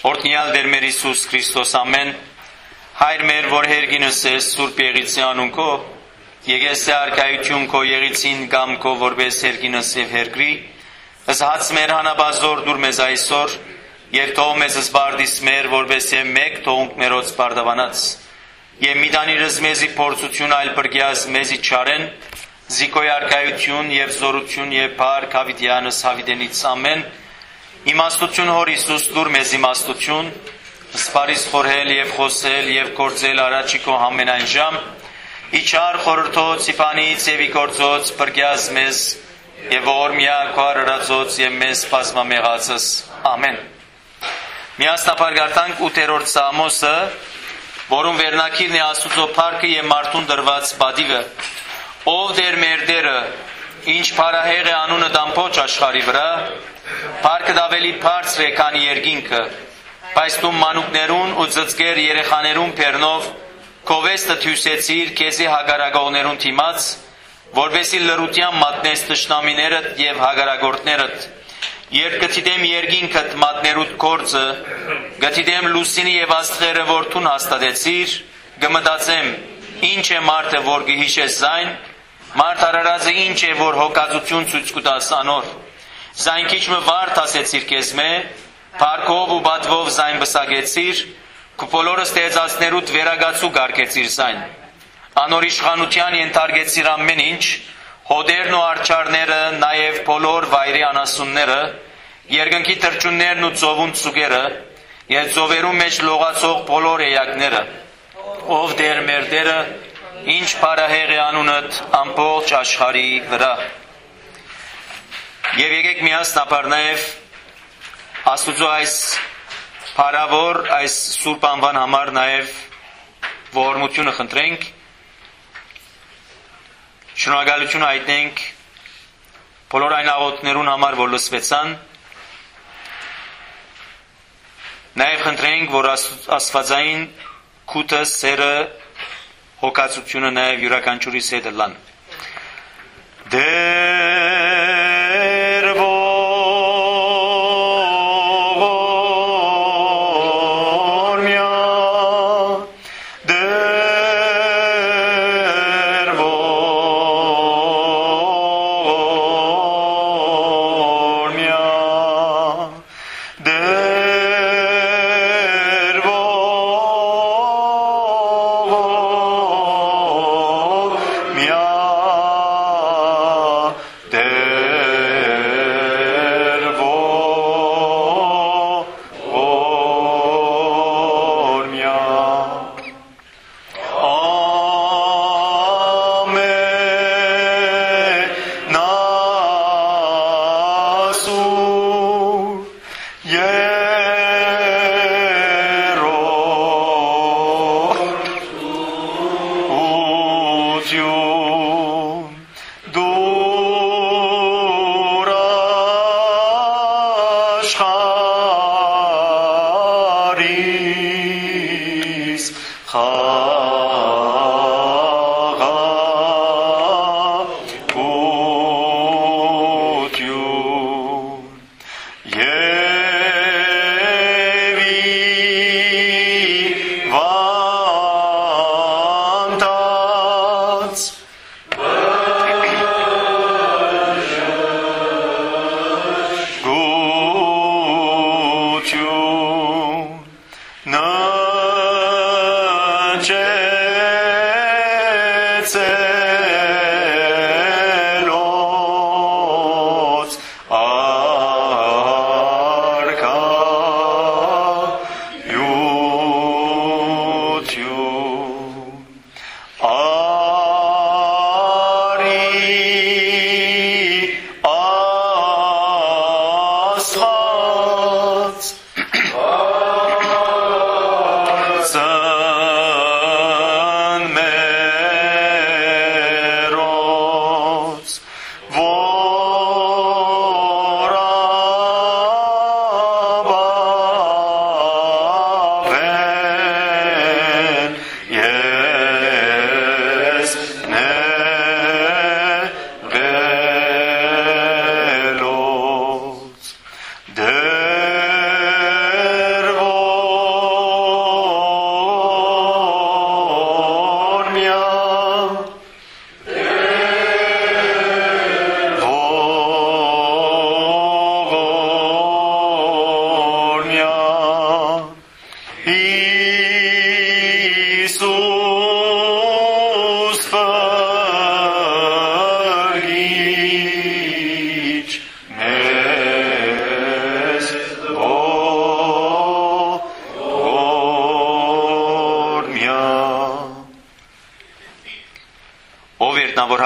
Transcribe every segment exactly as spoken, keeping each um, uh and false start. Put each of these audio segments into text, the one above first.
Օրհնյալ Տեր մեր Հիսուս Քրիստոս ամեն Հայր մեր որ հերգինս ես Սուրբ Եղիցի անունքո եկես է արքայություն քո Եղիցին կամ քո որպես հերգինս եւ հերգրի ըսհաց մեր հանաբազոր դուր մեզ այսօր եւ թող մեզ զբարդիս մեր որպես է մեկ թողունք մերոց բարդավանած եւ միդանիրս մեզի փորձություն այլ բրգյաս մեզի չարեն զիկոյ արքայություն եւ զորություն եւ փառք հավիտյանս հավիտենից ամեն իմաստություն հոր Հիսուս դուր մեզ իմաստություն սպարիս խորհել եւ խոսել եւ գործել արաչիկո ամենայն ժամ իչար խորհրդոց իփանից եւ իգործոց բրգյաս մեզ եւ օրմյա քարրածոց եւ մեզ բազմամեղածս ամեն միասնապար գարտանք ութերորդ Սամոսը որում վերնակիրն է Աստուծո փառքը եւ մարդուն դրված բադիվը ով դեր մեր դերը ինչ փարահեղ է անունը դամփոչ աշխարի վրա փառքը ավելի բարձր է քան երկինքը բայց դու մանուկներուն ու ծծկեր երեխաներուն բեռնով քովեստը թյուսեցիր քեզի հագարագողներուն թիմած որովհետեւ լրության մատնես տշնամիներդ եւ հագարագործներդ երբ գտիդեմ երկինքդ մատներուդ կորձը գտիդեմ լուսինի եւ աստղերը որթուն հաստատեցիր գմտածեմ ինչ է մարդը որ գհիշես զայն մարդ արարածը ինչ է որ հոգածություն ցույց կտաս անոր զայն քիչ մը վարդ ասեցիր քեզ մե փառքով ու բադվով զայն բսագեցիր քու բոլորը ստեղծածներուդ վերագացու գարկեցիր զայն անոր իշխանության ենթարկեցիր ամեն ինչ հոդերն ու արչարները նաև բոլոր վայրի անասունները երկնքի թրջուններն ու ծովուն ծուգերը եւ ծովերու մեջ լողացող բոլոր էակները ով դեր մեր դերը ինչ փարահեղ է անունդ ամբողջ աշխարհի վրա եւ եկեք միասնապար նաև Աստուծո այս փարավոր այս սուրբ անվան համար նաև ողորմությունը խնդրենք շնորհակալություն հայտնենք բոլոր այն աղոթներուն համար որ լսվեցան նաև խնդրենք որ աստվածային քութը սերը հոգացությունը նաև յուրաքանչյուրիս հետ լան դեր Good.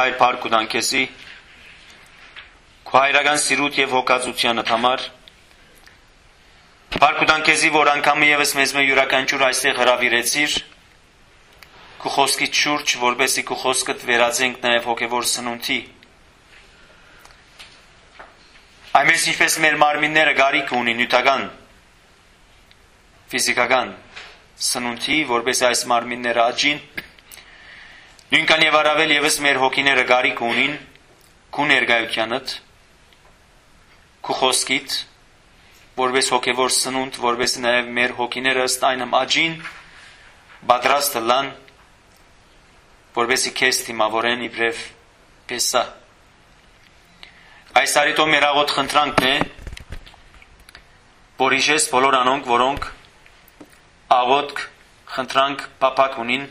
Հայր փառք ու դանքեսի քո հայրական սիրուտ եւ հոգացությանդ համար փառք ու դանքեսի որ անգամ եւս մեզ մե յուրաքանչյուր այստեղ հրավիրեցիր քո խոսքի շուրջ որբեսի քո խոսքդ վերածենք նաեւ հոգեվոր սնունդի Այնպես ինչպես մեր մարմինները գարիք ունին նյութական, ֆիզիկական սնունդի, որպես այս մարմինները աճին, նույնքան եւ առավել եւս մեր հոգիները գարիք ունին քո ներկայությանդ, քո խոսքիդ, որպես հոգեվոր սնունդ, որպես նաեւ մեր հոգիները ըստ այնմ աճին, պատրաստ լան, որպեսզի քեզ դիմավորեն իբրև պեսա Այս արիտո մեր աղոտ խնդրանքն է, որ իշես բոլոր անոնք, որոնք աղոտ խնդրանք պապակ ունին,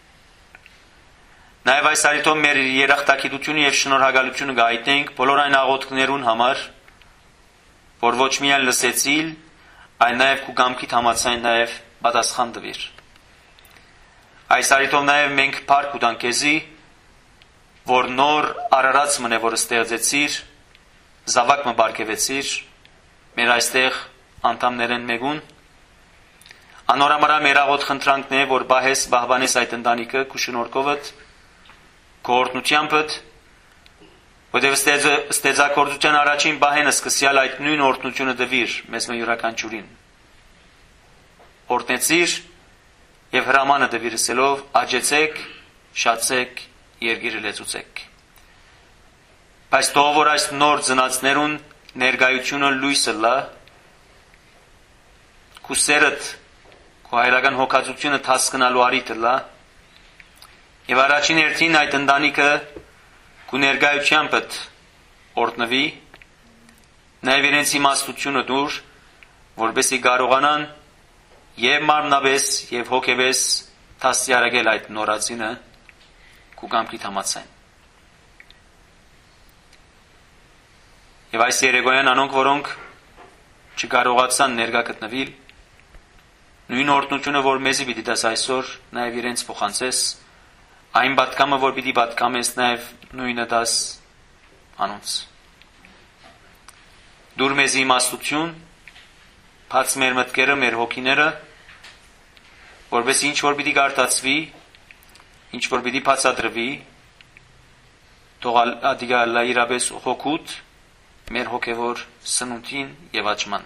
նաև այս արիտո մեր երախտագիտությունը և շնորհակալությունը գայտնենք բոլոր այն աղոտքներուն համար, որ ոչ միայն լսեցիլ, այլ նաև քու կամքիդ համաձայն նաև պատասխան տվիր։ Այս արիտով նաև մենք փառք ու դանքեզի, որ նոր արարած մնե, որ ստեղծեցիր, Զավակ մը բարգևեցիր, մեր այստեղ անդամներեն մեկուն, անորամարա մեր աղոտ խնդրանքն է, որ բահես բահբանես այդ ընտանիքը քու շնորհքովդ, քո օրհնությանդ, որտեղ ստեղծագործության առաջին բահենը սկսյալ այդ նույն օրհնությունը տվիր մեզ մը յուրաքանչյուրին։ Օրհնեցիր եւ հրամանը տվիր ասելով աճեցեք, շատցեք, երկիրը լեցուցեք։ Բայց թող որ այս նոր ծնածներուն ներկայությունը լույսը լա, քու սերդ, քու հայրական հոգացությունը հասկանալու արիտը լա, եւ առաջին հերթին այդ ընտանիքը քու ներկայությամբ օրհնվի, նաեւ իրենց իմաստությունը դուր, որպեսզի կարողանան եւ մարմնապես եւ հոգեպես դաստիարակել այդ նորածինը քու կամքիդ համաձայն։ Եվ այս երեկոյան անոնք, որոնք չկարողացան ներկա գտնվել, նույն օրհնությունը, որ մեզի պիտի տաս այսօր, նաև իրենց փոխանցես, այն պատկամը, որ պիտի պատկամես, նաև նույնը տաս անոնց։ Դուր մեզի իմաստություն, բաց մեր մտքերը, մեր հոգիները, որպես ինչ որ պիտի գարտացվի, ինչ որ պիտի բացատրվի, թող ադիգա Ալլա իրապես հոգուտ մեր հոգևոր սնունդին եւ աճման։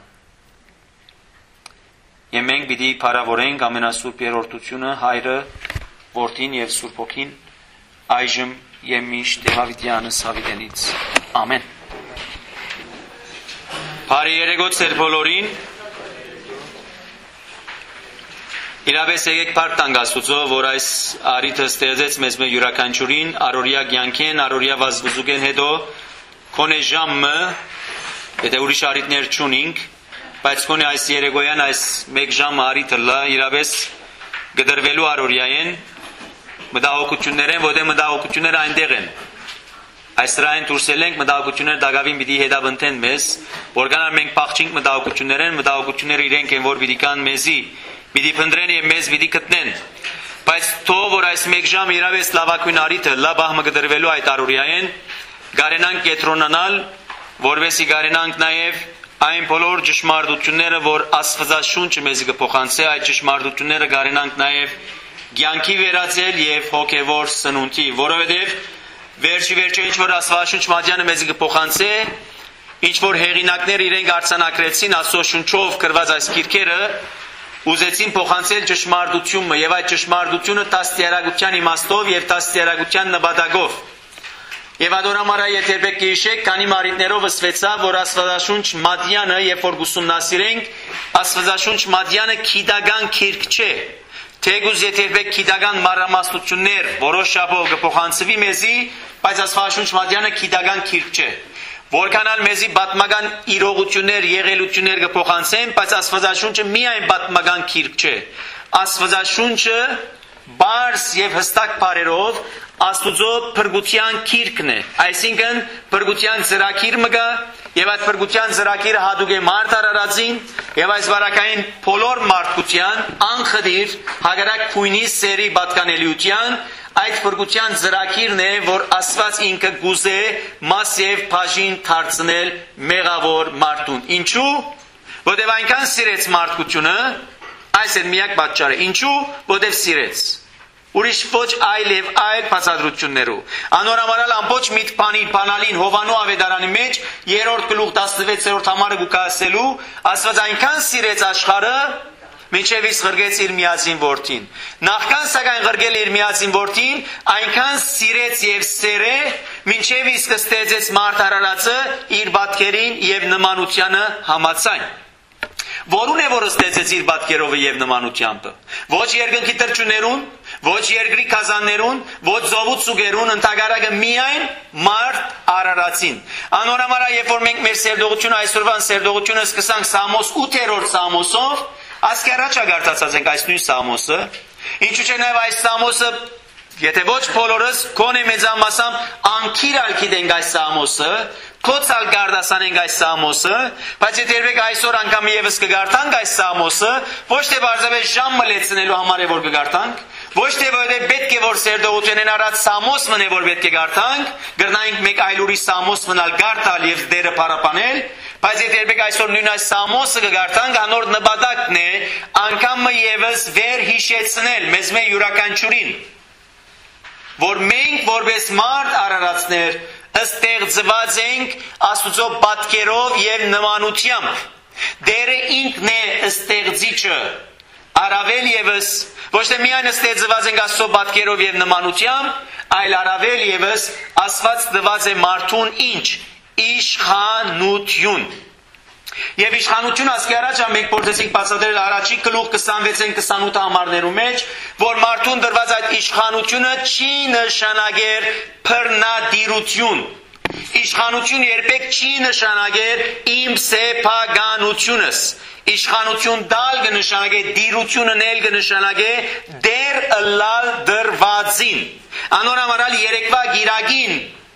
Եվ մենք պիտի փառավորենք ամենասուրբ երրորդությունը Հայրը, Որդին եւ Սուրբ Հոգին, այժմ եւ միշտ Դավիթյանս հավիտենից։ Ամեն։ Բարի երեկո ձեր բոլորին։ Իրապես եկեք փառք տանք Աստուծո, որ այս արիթը ստեղծեց մեզ մե յուրաքանչյուրին, առօրյա կյանքեն, առօրյա վազվզուկեն հետո Կոնե ժամը, եթե ուրիշ արիտներ չունինք, բայց կոնե այս երեկոյան այս մեկ ժամը արիթը լա, իրապես գդրվելու առօրյային, մտահոգություններ են, որտեղ մտահոգությունները այնտեղ են։ Այս սրային դուրսել ենք, մտահոգությունները դակավին պիտի հետապնդեն մեզ, որքանալ մենք փախչենք մտահոգություններ են, մտահոգությունները իրենք են, որ պիտի կան մեզի, պիտի փնտրեն եւ մեզ պիտի գտնեն։ Բայց թող որ այս մեկ ժամ իրապես լավագույն արիթը լա բահմը գդրվելու այդ առօրյային Գարենանք կետրոնանալ, որովհետեւ գարենանք նաև այն բոլոր ճշմարտությունները, որ Աստվածաշունչը մեզ կփոխանցի, այդ ճշմարտությունները գարենանք նաև կյանքի վերածել եւ հոգեվոր սնունդի, որովհետեւ վերջի վերջը ինչ որ Աստվածաշունչ մատյանը մեզ կփոխանցի, ինչ որ հեղինակներ իրենք արձանագրեցին Աստծո շունչով գրված այս գիրքերը, ուզեցին փոխանցել ճշմարտությունը եւ այդ ճշմարտությունը տաստիարակության իմաստով եւ տաստիարակության նպատակով։ Եվ adorամարա եթերբեք կհիշեք, քանի մարիտներով ըսվեցա, որ Աստվածաշունչ մատյանը, երբ որ ուսումնասիրենք, Աստվածաշունչ մատյանը քիդական քիրք չէ։ Թեգուզ եթերբեք քիդական մանրամասնություններ որոշ շաբով կփոխանցվի մեզի, բայց Աստվածաշունչ մատյանը քիդական քիրք չէ։ Որքանալ մեզի պատմական իրողություններ, եղելություններ կփոխանցեն, բայց Աստվածաշունչը միայն պատմական քիրք չէ։ Աստվածաշունչը բարձ եւ հստակ բառերով Աստուծո փրկության քիրքն է, այսինքն փրկության ծրագիր մը գա եւ այդ փրկության ծրագիրը հատուկ է մարդ արարածին եւ այս վարակային բոլոր մարդկության անխդիր հագարակ քույնի սերի պատկանելիության այդ փրկության ծրագիրն է, որ Աստված ինքը գուզե մաս եւ բաժին դարձնել մեղավոր մարդուն։ Ինչու՞։ Որտեւ այնքան սիրեց մարդկությունը, այս է միակ պատճառը։ Ինչու՞։ Որտեւ սիրեց։ Ուրիշ ոչ այլ եւ այլ բացատրություններով։ Անորամարալ ամբողջ միտ բանի բանալին Հովանու ավետարանի մեջ երրորդ գլուխ տասնվեցերորդ համարը գուկասելու Աստված այնքան սիրեց աշխարհը, մինչև իսկ ղրգեց իր միածին որդին։ Նախքան սակայն ղրգել իր միածին որդին, այնքան սիրեց եւ սերը, մինչև իսկ ստեղծեց մարդ արարածը իր պատկերին եւ նմանությանը համաձայն։ Որուն է որ ստեղծեց իր պատկերով եւ նմանությամբ։ Ոչ երկնքի տրճուներուն, ոչ երկրի կազաններուն, ոչ զովուց սուգերուն, ընդհանրակը միայն մարդ արարածին։ Անորամարա, երբ որ մենք մեր սերդողությունը այսօրվան սերդողությունը սկսանք Սամոս ութերորդ Սամոսով, ասկի առաջ ագարտացած ենք այս նույն Սամոսը, ինչու՞ չէ նաև այս Սամոսը, եթե ոչ բոլորս կոնե մեծամասամբ անկիրալ գիտենք այս Սամոսը, կոծալ գարդասանենք այս Սամոսը, բայց եթե երբեք այսօր անգամ եւս կգարտանք այս Սամոսը, ոչ թե բարձրապես ժամ մլեցնելու համար է որ կգարտանք, ոչ թե որովհետեւ պետք է որ սերդողությունեն առած Սամոս մնե որ պետք է գարտանք, գրնայինք մեկ այլ ուրիշ Սամոս մնալ գարտալ եւ դերը պարապանել, բայց եթե երբեք այսօր նույն այս Սամոսը կգարտանք, անոր նպատակն է անգամ եւս վեր հիշեցնել մեզ մեր յուրաքանչյուրին, որ մենք որպես մարդ արարածներ ստեղծված ենք Աստծո պատկերով եւ նմանությամբ։ Դերը ինքն է ստեղծիչը։ Առավել եւս ոչ թե միայն ստեղծված ենք Աստծո պատկերով եւ նմանությամբ, այլ առավել եւս Աստված տված է մարդուն ինչ։ Իշխանություն։ Եվ իշխանությունը ասկի առաջ մենք փորձեցինք բացատրել առաջի գլուխ քսանվեցին քսանութ համարներու մեջ, որ մարդուն դրված այդ իշխանությունը չի նշանակեր բռնադիրություն։ Իշխանություն երբեք չի նշանակեր իմ սեփականությունս։ Իշխանություն դալ կնշանակե դիրությունն էլ կնշանակե դեր ըլլալ դրվածին։ Անորամարալ երեկվա գիրագին,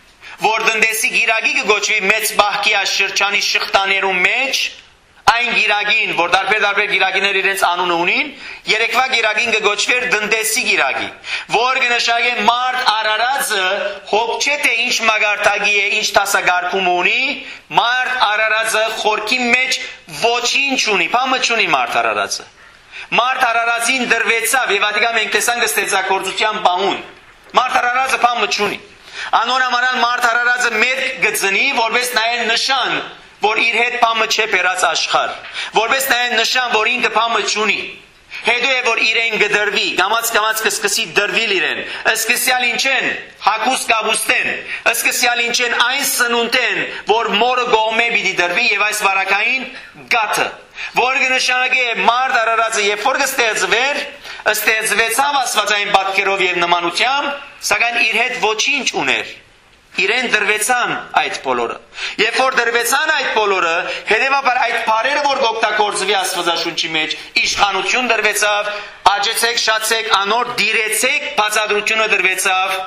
որ դնդեսի գիրագի կգոչվի մեծ բահկի աշխրջանի շղթաներում մեջ, այն գիրագին, որ դարբեր-դարբեր գիրագիներ իրենց անունը ունին, երեկվա գիրագին կգոչվեր դնդեսի գիրագի, որ կնշանակե մարդ արարածը հոգ չէ թե ինչ մագարտագի է, ինչ տասագարկում ունի, մարդ արարածը խորքի մեջ ոչինչ ունի, բամը չունի մարդ արարածը։ Մարդ արարածին դրվեցավ, եւ ադիգա մենք տեսանք ստեղծագործության բանուն, մարդ արարածը բամը չունի։ Անորամարալ մարդ արարածը մետք գծնի, որպես նայեն նշան, որ իր հետ բամը չէ բերած աշխարհ, որպես նայեն նշան, որ ինքը բամը չունի։ Հետո է որ իրեն գդրվի, կամած կամած կսկսի դրվիլ իրեն, սկսյալ ինչեն, հակուս կաբուստեն, սկսյալ ինչեն այն սնունդեն, որ մորը գողմե պիտի դրվի եւ այս վարակային գաթը, որ կնշանակե մարդ արարածը երբ որ կստեղծվեր, ստեղծվեցավ Աստվածային պատկերով եւ նմանությամբ, սակայն իր հետ ոչինչ ուներ։ Իրեն դրվեցան այդ բոլորը։ Երբ որ դրվեցան այդ բոլորը, հետևաբար այդ բարերը որ օգտագործվի Աստվածաշունչի մեջ, իշխանություն դրվեցավ, աջեցեք, շացեք, անոր դիրեցեք, բացատրությունը դրվեցավ։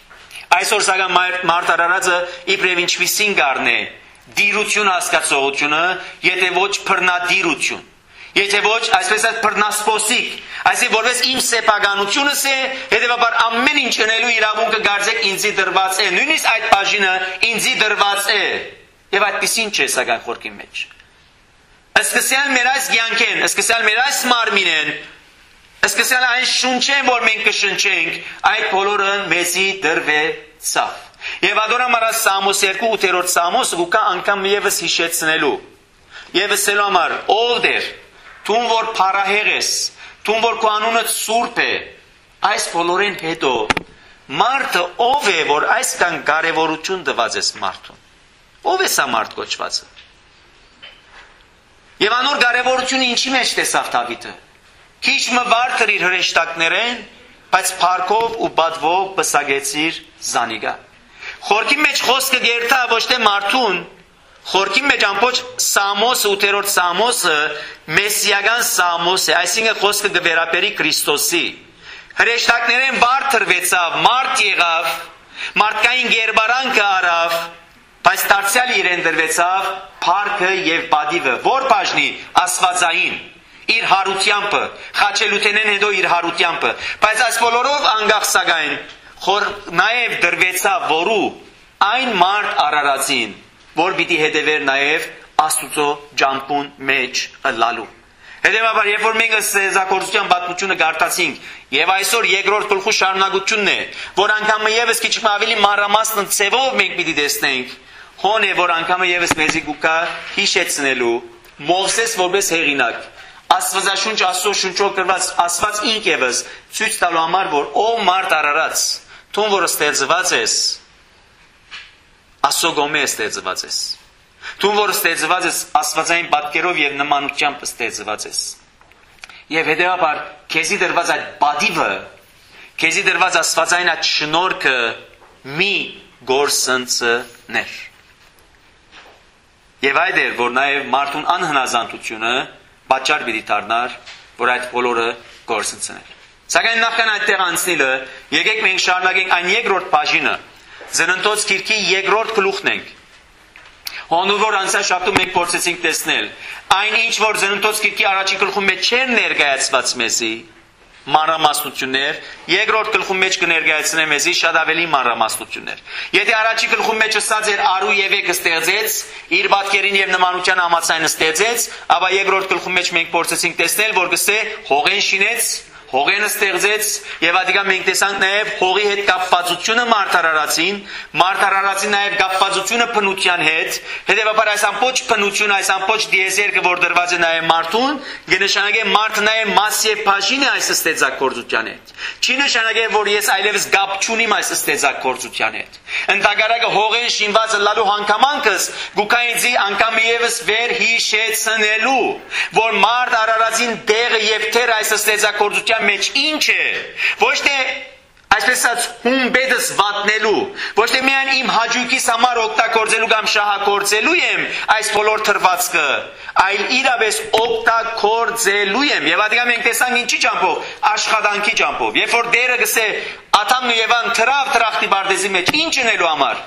Այսօր սակայն մարդ արարածը իբրև ինչպիսին գառն է, դիրություն հասկացողությունը, եթե ոչ բռնադիրություն։ Եթե ոչ, այսպես է բռնասպոսիկ, այսինքն որպես իմ սեփականությունս է, հետևաբար ամեն ինչ անելու իրավունքը գարձեք ինձի դրված է, նույնիսկ այդ բաժինը ինձի դրված է, եւ այդպեսին չէ սակայն խորքի մեջ։ Սկսյալ մեր այս կյանքեն, սկսյալ մեր այս մարմինեն, սկսյալ այն շունչեն, որ մենք կշնչենք, այդ բոլորը մեզի դրվեցավ։ Եվ ադորամարա Սամոս երկու ութերորդ Սամոսը գուկա անգամ եւս հիշեցնելու։ Եվս սելու համար, ով դեր, թուն որ փարահեղ ես, թուն որ քո անունը սուրբ է, այս բոլորեն հետո մարդը ով է, որ այսքան կարևորություն տված ես մարդուն։ Ով է սա մարդ կոչվածը։ Եվ անոր կարևորությունը ինչի մեջ տեսավ Դավիթը։ Քիչ մը վարդր իր հրեշտակներեն, բայց փառքով ու բադվով բսագեցիր զանիգա։ Խորքի մեջ խոսքը գերտա ոչ թե մարդուն, խորքի մեջ ամբողջ Սամոսը, ութերորդ Սամոսը մեսիական Սամոս է, այսինքն խոսքը գվերապերի Քրիստոսի։ Հրեշտակներեն վարդրվեցավ, մարդ եղավ, մարդկային գերբարանքը արավ, բայց դարձյալ իրեն դրվեցավ փառքը եւ բադիվը, որ բաժնի աստվածային իր հարությամբ, խաչելութենեն հետո իր հարությամբ, բայց այս բոլորով անգախ սակայն Խոր նաև դրվեցավ որու այն մարդ արարածին, որ պիտի հետևեր նաև Աստուծո ջամփուն մեջ ըլլալու։ Հետևաբար, երբ որ մենք ստեղծագործության պատմությունը գարտացինք, եւ այսօր երկրորդ գլխու շարունակությունն է, որ անգամ եւս քիչ ավելի մանրամասն ցևով մենք պիտի տեսնենք, հոն է, որ անգամ եւս մեզի գուկա հիշեցնելու Մովսես որպես հեղինակ, Աստվածաշունչ Աստծո շունչով գրված Աստված ինք եւս ցույց տալու համար, որ ով մարդ արարած, թուն որ ստեղծված ես, Աստծո գոմե ստեղծված ես։ Թուն որ ստեղծված ես աստվածային պատկերով եւ նմանությամբ ստեղծված ես։ Եվ հետեւաբար քեզի դրված այդ բադիվը, քեզի դրված աստվածային այդ շնորհքը մի գործընծներ։ Եվ այդ էր, որ նաեւ մարդուն անհնազանդությունը պատճառ պիտի դառնար, որ այդ բոլորը գործընծներ։ Սակայն նախքան այդտեղ անցնելը, եկեք մենք շարունակենք այն երկրորդ բաժինը, Ծննդոց գիրքի երկրորդ գլուխն ենք։ Հոնուր անցյալ շաբթում մենք փորձեցինք տեսնել այն ինչ որ Ծննդոց գիրքի առաջին գլխում մեջ չեն ներկայացված մեզի մանրամասնություններ, երկրորդ գլխում մեջ կներկայացնեմ մեզի շատ ավելի մանրամասնություններ։ Եթե առաջին գլխում մեջ ասած էր արու եւ եկը ստեղծեց, իր պատկերին եւ նմանության համաձայն ստեղծեց, ապա երկրորդ գլխում մեջ մենք փորձեցինք տեսնել, որ գսե հողեն շինեց, հողենը ստեղծեց եւ ադիգա մենք տեսանք նաեւ հողի հետ կապվածությունը մարդարարածին, մարդարարածին նաեւ կապվածությունը բնության հետ, հետեւաբար այս ամբողջ բնությունը, այս ամբողջ դիեզերքը որ դրված է նաեւ մարդուն, կնշանակե մարդը նաեւ մաս եւ բաժին է այս ստեղծագործության հետ։ Չի նշանակե որ ես այլևս գապ չունիմ այս ստեղծագործության հետ։ Ընդհանրակը հողեն շինված լալու հանգամանքս գուկայինցի անգամ եւս վեր հիշեցնելու, որ մարդ արարածին դեղը եւ թեր այս ստեղծագործության մեջ ինչ է, ոչ թե այսպես ասած հումբեդս վատնելու, ոչ թե միայն իմ հաջուկիս համար օգտագործելու կամ շահագործելու եմ այս բոլոր թրվածքը, այլ իրապես օգտագործելու եմ։ Եվ ադիգա մենք տեսանք ինչի ճամփով, աշխատանքի ճամփով։ Երբ որ դերը գսե աթամն ու Եվան թրավ տրախտի բարդեզի մեջ ինչ ունելու համար,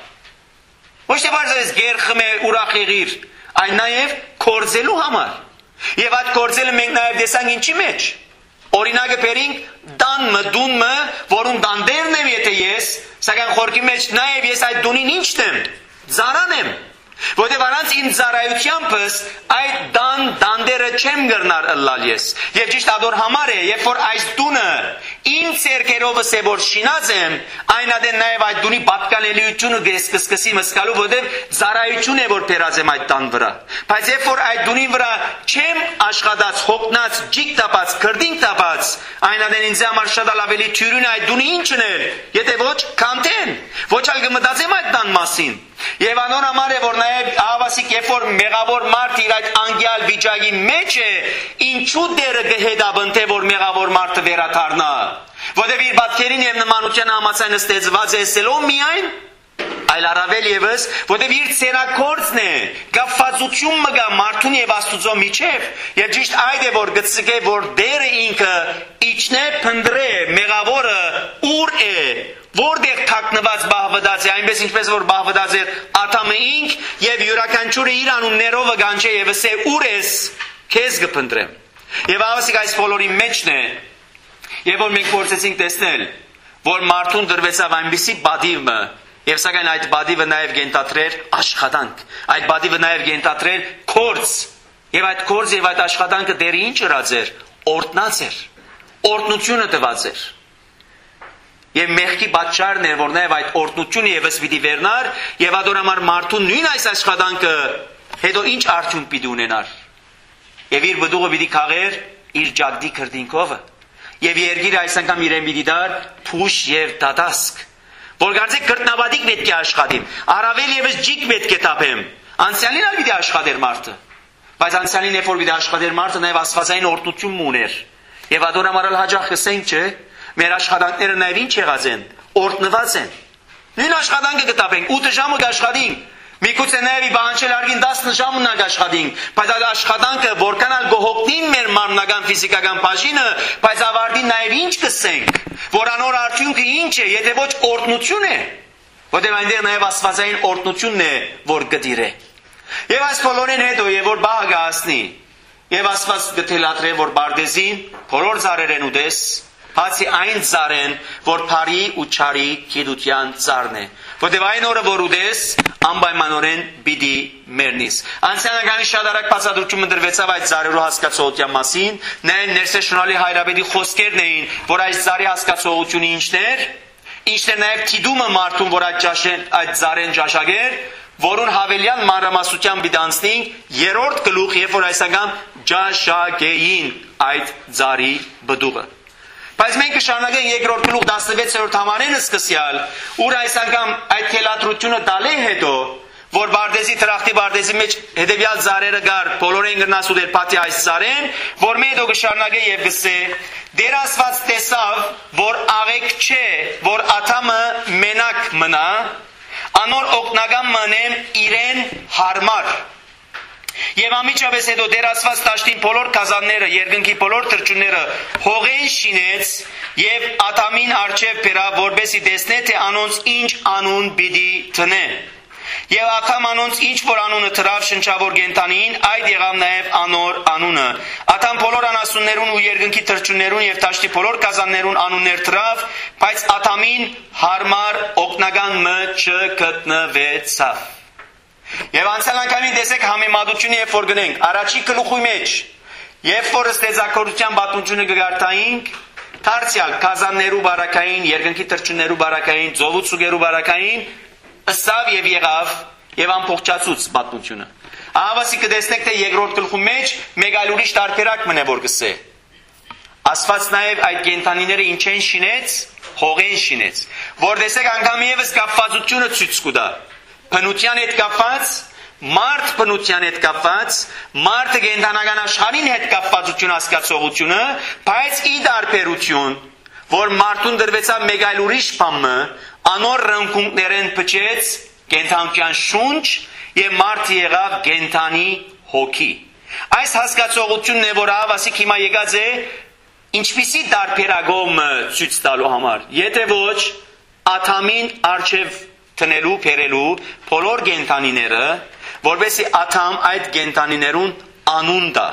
ոչ թե բարձրես գերխմե ուրախ եղիր, այլ նաև կործելու համար։ Եվ այդ կործելը մենք նաև տեսանք ինչի մեջ։ Օրինակը բերինք դանմը, դունմը, որում դանդերն եմ եթե ես, սակայն խորքի մեջ նաև ես այդ դունին ինչն եմ, ձարան եմ, որտեղ առանց իմ ծառայությանս այդ դան դանդերը չեմ գրնար ըլլալ ես։ Եվ ճիշտ ադոր համար է, երբ որ այս դունը իմ ցերկերովս է որ շինած եմ, այնադեն նաև այդ դունի պատկանելիությունը գեսկսկսի մսկալու, որտեղ ծառայություն է որ բերած եմ այդ տան վրա։ Բայց երբ որ այդ դունի վրա չեմ աշխատած, հոգնած, ջիկ տապած, քրդինք տապած, այնադեն ինձ համար շատ ավելի թյուրին այդ դունի ինչն է, եթե ոչ կանտեն, ոչ այլ կմտածեմ այդ տան մասին։ Եվ անոր համար է որ նաև ահավասիկ երբ որ մեղավոր մարդ իր այդ անգյալ վիճակի մեջ է, ինչու դերը կհետաբնթե որ մեղավոր մարդը վերադառնա, որտեղ իր պատկերին եւ նմանության համաձայն ստեղծված է սելով միայն, այլ առավել եւս, որտեղ իր ցերակորձն է, կապվածություն մգա մարդուն եւ Աստուծո միջև, եւ ճիշտ այդ է որ գծկե որ դերը ինքը իջնե փնդրե մեղավորը ուր է, որտեղ թաքնված բահվդած է, այնպես ինչպես որ բահվդած էր Աթամը ինք եւ յուրաքանչյուրը իր անուններով գանչե եւ ասե ուր ես, քեզ կփնտրեմ։ Եվ ավասիկ այս բոլորի մեջն է, եւ որ մենք փորձեցինք տեսնել, որ մարդուն դրվեցավ այնպիսի բադիվը, եւ սակայն այդ բադիվը նաեւ գենտատրեր աշխատանք, այդ բադիվը նաեւ գենտատրեր կորձ, եւ այդ կորձ եւ այդ աշխատանքը դեռ ինչ ըրած էր, օրտնած էր, օրտնությունը տված էր։ Եվ մեղքի պատճառն էր, որ նաև այդ օրտնությունը եւս պիտի վերնար, եւ ադորամար մարդուն նույն այս աշխատանքը հետո ինչ արդյունք պիտի ունենար։ Եվ իր բդուղը պիտի քաղեր իր ջագդի քրդինքովը։ Եվ երգիրը այս անգամ իրեն պիտի դար փուշ եւ դադասկ։ Որ գարձեք կրտնաբադիկ պետք է աշխատին, առավել եւս ջիկ պետք է տապեմ։ Անցյալին ալ պիտի աշխատեր մարդը։ Բայց անցյալին երբ որ պիտի աշխատեր մարդը նաև աստվածային օրտնություն ուներ։ Եվ ադորամար հաջող կսենք չէ։ Մեր աշխատանքները նաև ինչ եղած են, օրտնված են։ Նույն աշխատանքը կտապենք, ութ ժամը կաշխատենք, միգուցե նաև բանջել արգին տասը ժամն կաշխատենք, բայց այդ աշխատանքը որքան ալ գողոքնին մեր մարմնական ֆիզիկական բաժինը, բայց ավարտին նաև ինչ կսենք, որ անոր արդյունքը ինչ է, եթե ոչ օրտնություն է, որտեղ այնտեղ նաև աստվածային օրտնությունն է, որ գտիրե։ Եվ այս բոլորին հետո եւ որ բահը գասնի, եւ աստված գտելատրե որ բարդեզին բոլոր ծառերեն ուտես, Բացի այն ծառեն, որ բարի ու չարի գիտության ծառն է։ Որտեւ այն օրը որ ուտես, անպայմանորեն պիտի մեռնես։ Անցյալական շատ արագ բացատրություն դրվեցավ այդ ծառերու հասկացողության մասին, նայեն ներսեշնալի հայրաբեդի խոսքերն էին, որ այս ծառի հասկացողությունը ինչն էր, ինչն է նաև թիդումը մարդուն, որ այդ ճաշեն, այդ ծառեն ճաշակեր, որուն հավելյան մանրամասնությամբ դանցնենք երրորդ գլուխ, երբ որ այսական ճաշակեին այդ ծառի բդուղը։ Բայց մենք կշարունակենք երկրորդ գլուխ տասնվեցերորդ համարենը սկսյալ, ուր այս անգամ այդ թելադրությունը տալի հետո, որ Բարդեզի թրախտի Բարդեզի մեջ հետևյալ ծառերը գար, բոլորեն գրնաս ուտել պատի այս ծառեն, որ մենք հետո կշարունակենք եւ գսե, Դեր Աստված տեսավ, որ աղեկ չէ, որ աթամը մենակ մնա, անոր օգնական մնեմ իրեն հարմար։ Եվ ամիջապես հետո Դեր Աստված տաշտին բոլոր կազանները, երկնքի բոլոր թրջունները հողեն շինեց եւ աթամին արջև բերավ, որբեսի տեսնե թե անոնց ինչ անուն պիտի տնե։ Եվ աթամ անոնց ինչ որ անունը թրավ շնչավոր գենտանին, այդ եղավ նաև անոր անունը։ Աթամ բոլոր անասուններուն ու երկնքի թրջուններուն եւ տաշտի բոլոր կազաններուն անուններ թրավ, բայց աթամին հարմար օգնական մը չգտնվեցավ։ Եվ անցյալ անգամին տեսեք համեմատությունը երբ որ գնենք, առաջի գլուխի մեջ, երբ որ ստեզակորության պատմությունը կգարտայինք, դարձյալ կազաններու բարակային, երկնքի թրջուններու բարակային, ծովուցուգերու բարակային ըսավ եւ եղավ եւ ամբողջացուց պատմությունը։ Ահավասի կտեսնեք թե երկրորդ գլխի մեջ մեկ այլ ուրիշ տարբերակ մնե որ գսե։ Աստված նաեւ այդ գենտանիները ինչ են շինեց, հողեն շինեց։ Որ տեսեք անգամ եւս կապվածությունը ցույց կտա։ Բնության հետ կապված, մարդ բնության հետ կապված, մարդը գենտանական աշխարհին հետ կապվածություն հասկացողությունը, բայց ի դարբերություն, որ մարդուն դրվեցավ մեկ այլ ուրիշ բամը, անոր ռնկունքներեն փչեց գենտանության շունչ եւ մարդը եղավ գենտանի հոգի։ Այս հասկացողությունն է, որ ահավասիկ հիմա եկած է ինչպիսի դարբերագոմ ցույց տալու համար։ Եթե ոչ աթամին արջև տնելու, փերելու բոլոր գենտանիները, որովհետեւ աթամ այդ գենտանիներուն անուն տա։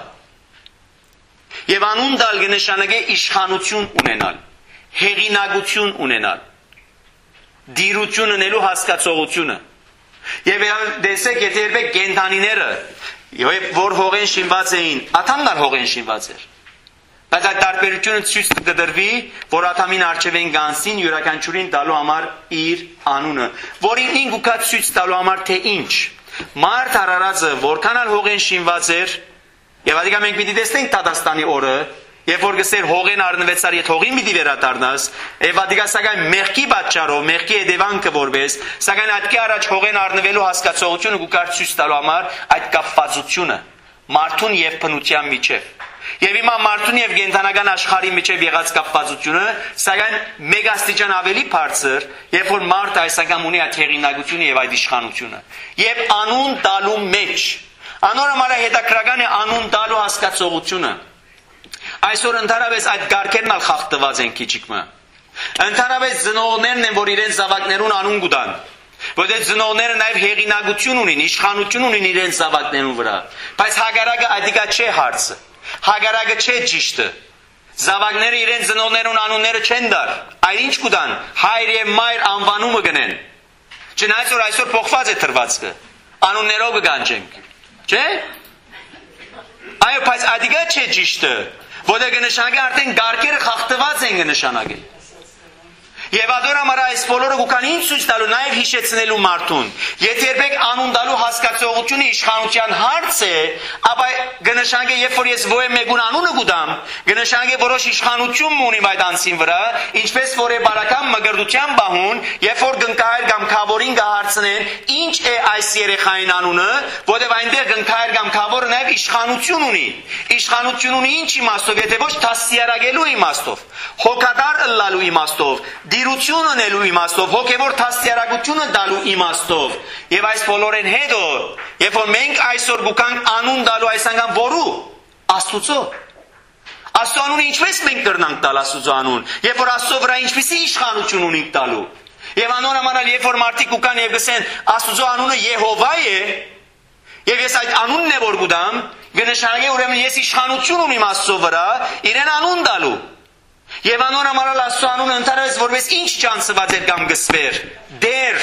Եվ անուն տալ կնշանակե իշխանություն ունենալ, հեղինակություն ունենալ, դիրություն ունելու հասկացողությունը։ Եվ տեսեք, եթե երբեք գենտանիները, որ հողեն շինված էին, աթամն էլ հողեն շինված էր։ Բայց այդ տարբերությունը ցույց կդրվի, որ աթամին արջևեն գանսին յուրաքանչյուրին տալու համար իր անունը, որին ինքը կա ցույց տալու համար թե ինչ։ Մարդ արարածը որքան էլ հողեն շինված էր, եւ ադիկա մենք պիտի տեսնենք Տադաստանի օրը, երբ որ գսեր հողեն առնվեցար, եթե հողին պիտի վերադառնաս, եւ ադիկա սակայն մեղքի պատճառով, մեղքի հետևանքը որպես, սակայն այդքի առաջ հողեն առնվելու հասկացողությունը կուկար ցույց տալու համար այդ կապվածությունը մարդուն եւ բնության միջեւ։ Եվ հիմա մարդուն եւ գենտանական աշխարհի միջեւ եղած կապվածությունը, սակայն մեկ աստիճան ավելի բարձր, երբ որ մարդը այսական ունի այդ հեղինակությունը եւ այդ իշխանությունը։ Եվ անուն տալու մեջ, անոր համար հետաքրական է անուն տալու հասկացողությունը։ Այսօր ընդհանրապես այդ գարկերն ալ խախտված են քիչիկը։ Ընդհանրապես ծնողներն են, որ իրենց զավակներուն անուն կտան։ Որտեղ ծնողները նաև հեղինակություն ունին, իշխանություն ունին իրենց զավակներուն վրա։ Բայց հագարակը այդիկա չէ հարցը։ Հագարակը չէ ճիշտը։ Զավակները իրենց ծնողներուն անունները չեն դար, այլ ինչ կտան, հայր եւ մայր անվանումը գնեն։ Չնայած որ այսօր փոխված է թրվածքը, անուններով կգանչենք, չէ՞։ Այո, բայց այդիկա չէ ճիշտը, որտեղ կնշանակի արդեն գարկերը խախտված են կնշանակի։ Եվ ադոր համար այս բոլորը կուքան ինչ ցույց տալու, նաև հիշեցնելու մարդուն։ Եթե երբեք անուն տալու հասկացողությունը իշխանության հարց է, ապա կնշանակի, երբ որ ես ո մեկուն անունը կուտամ, կնշանակի որոշ իշխանություն ունի այդ անձին վրա, ինչպես որ է բարական մգրդության բահուն, երբ որ գնկահայր կամ քավորին կհարցնեն, ինչ է այս երեխային անունը, որտեղ այնտեղ գնկահայր կամ քավորը նաև իշխանություն ունի։ Իշխանություն ունի ինչ իմաստով, եթե ոչ դաստիարակելու իմաստով, հոգատար ըլլալու իմաստով, դիրություն ունելու իմաստով, հոգևոր դաստիարակությունը տալու իմաստով։ Եվ այս բոլորեն հետո, երբ որ մենք այսօր գուկանք անուն տալու այս անգամ որու, Աստուծո։ Աստծո անունը ինչպես մենք կրնանք տալ Աստծո անուն, երբ որ Աստծո վրա ինչպիսի իշխանություն ունենք տալու։ Եվ անոր համար երբ որ մարդիկ գուկան եւ գսեն Աստծո անունը Եհովա է, եւ ես այդ անունն է որ գուտամ, կնշանակի ուրեմն ես իշխանություն ունիմ Աստծո վրա, իրեն անուն տալու։ Եվ անոր համար Աստծո անունը ընդհանրապես որպես ինչ ճանցված էր կամ գսվեր, դեր,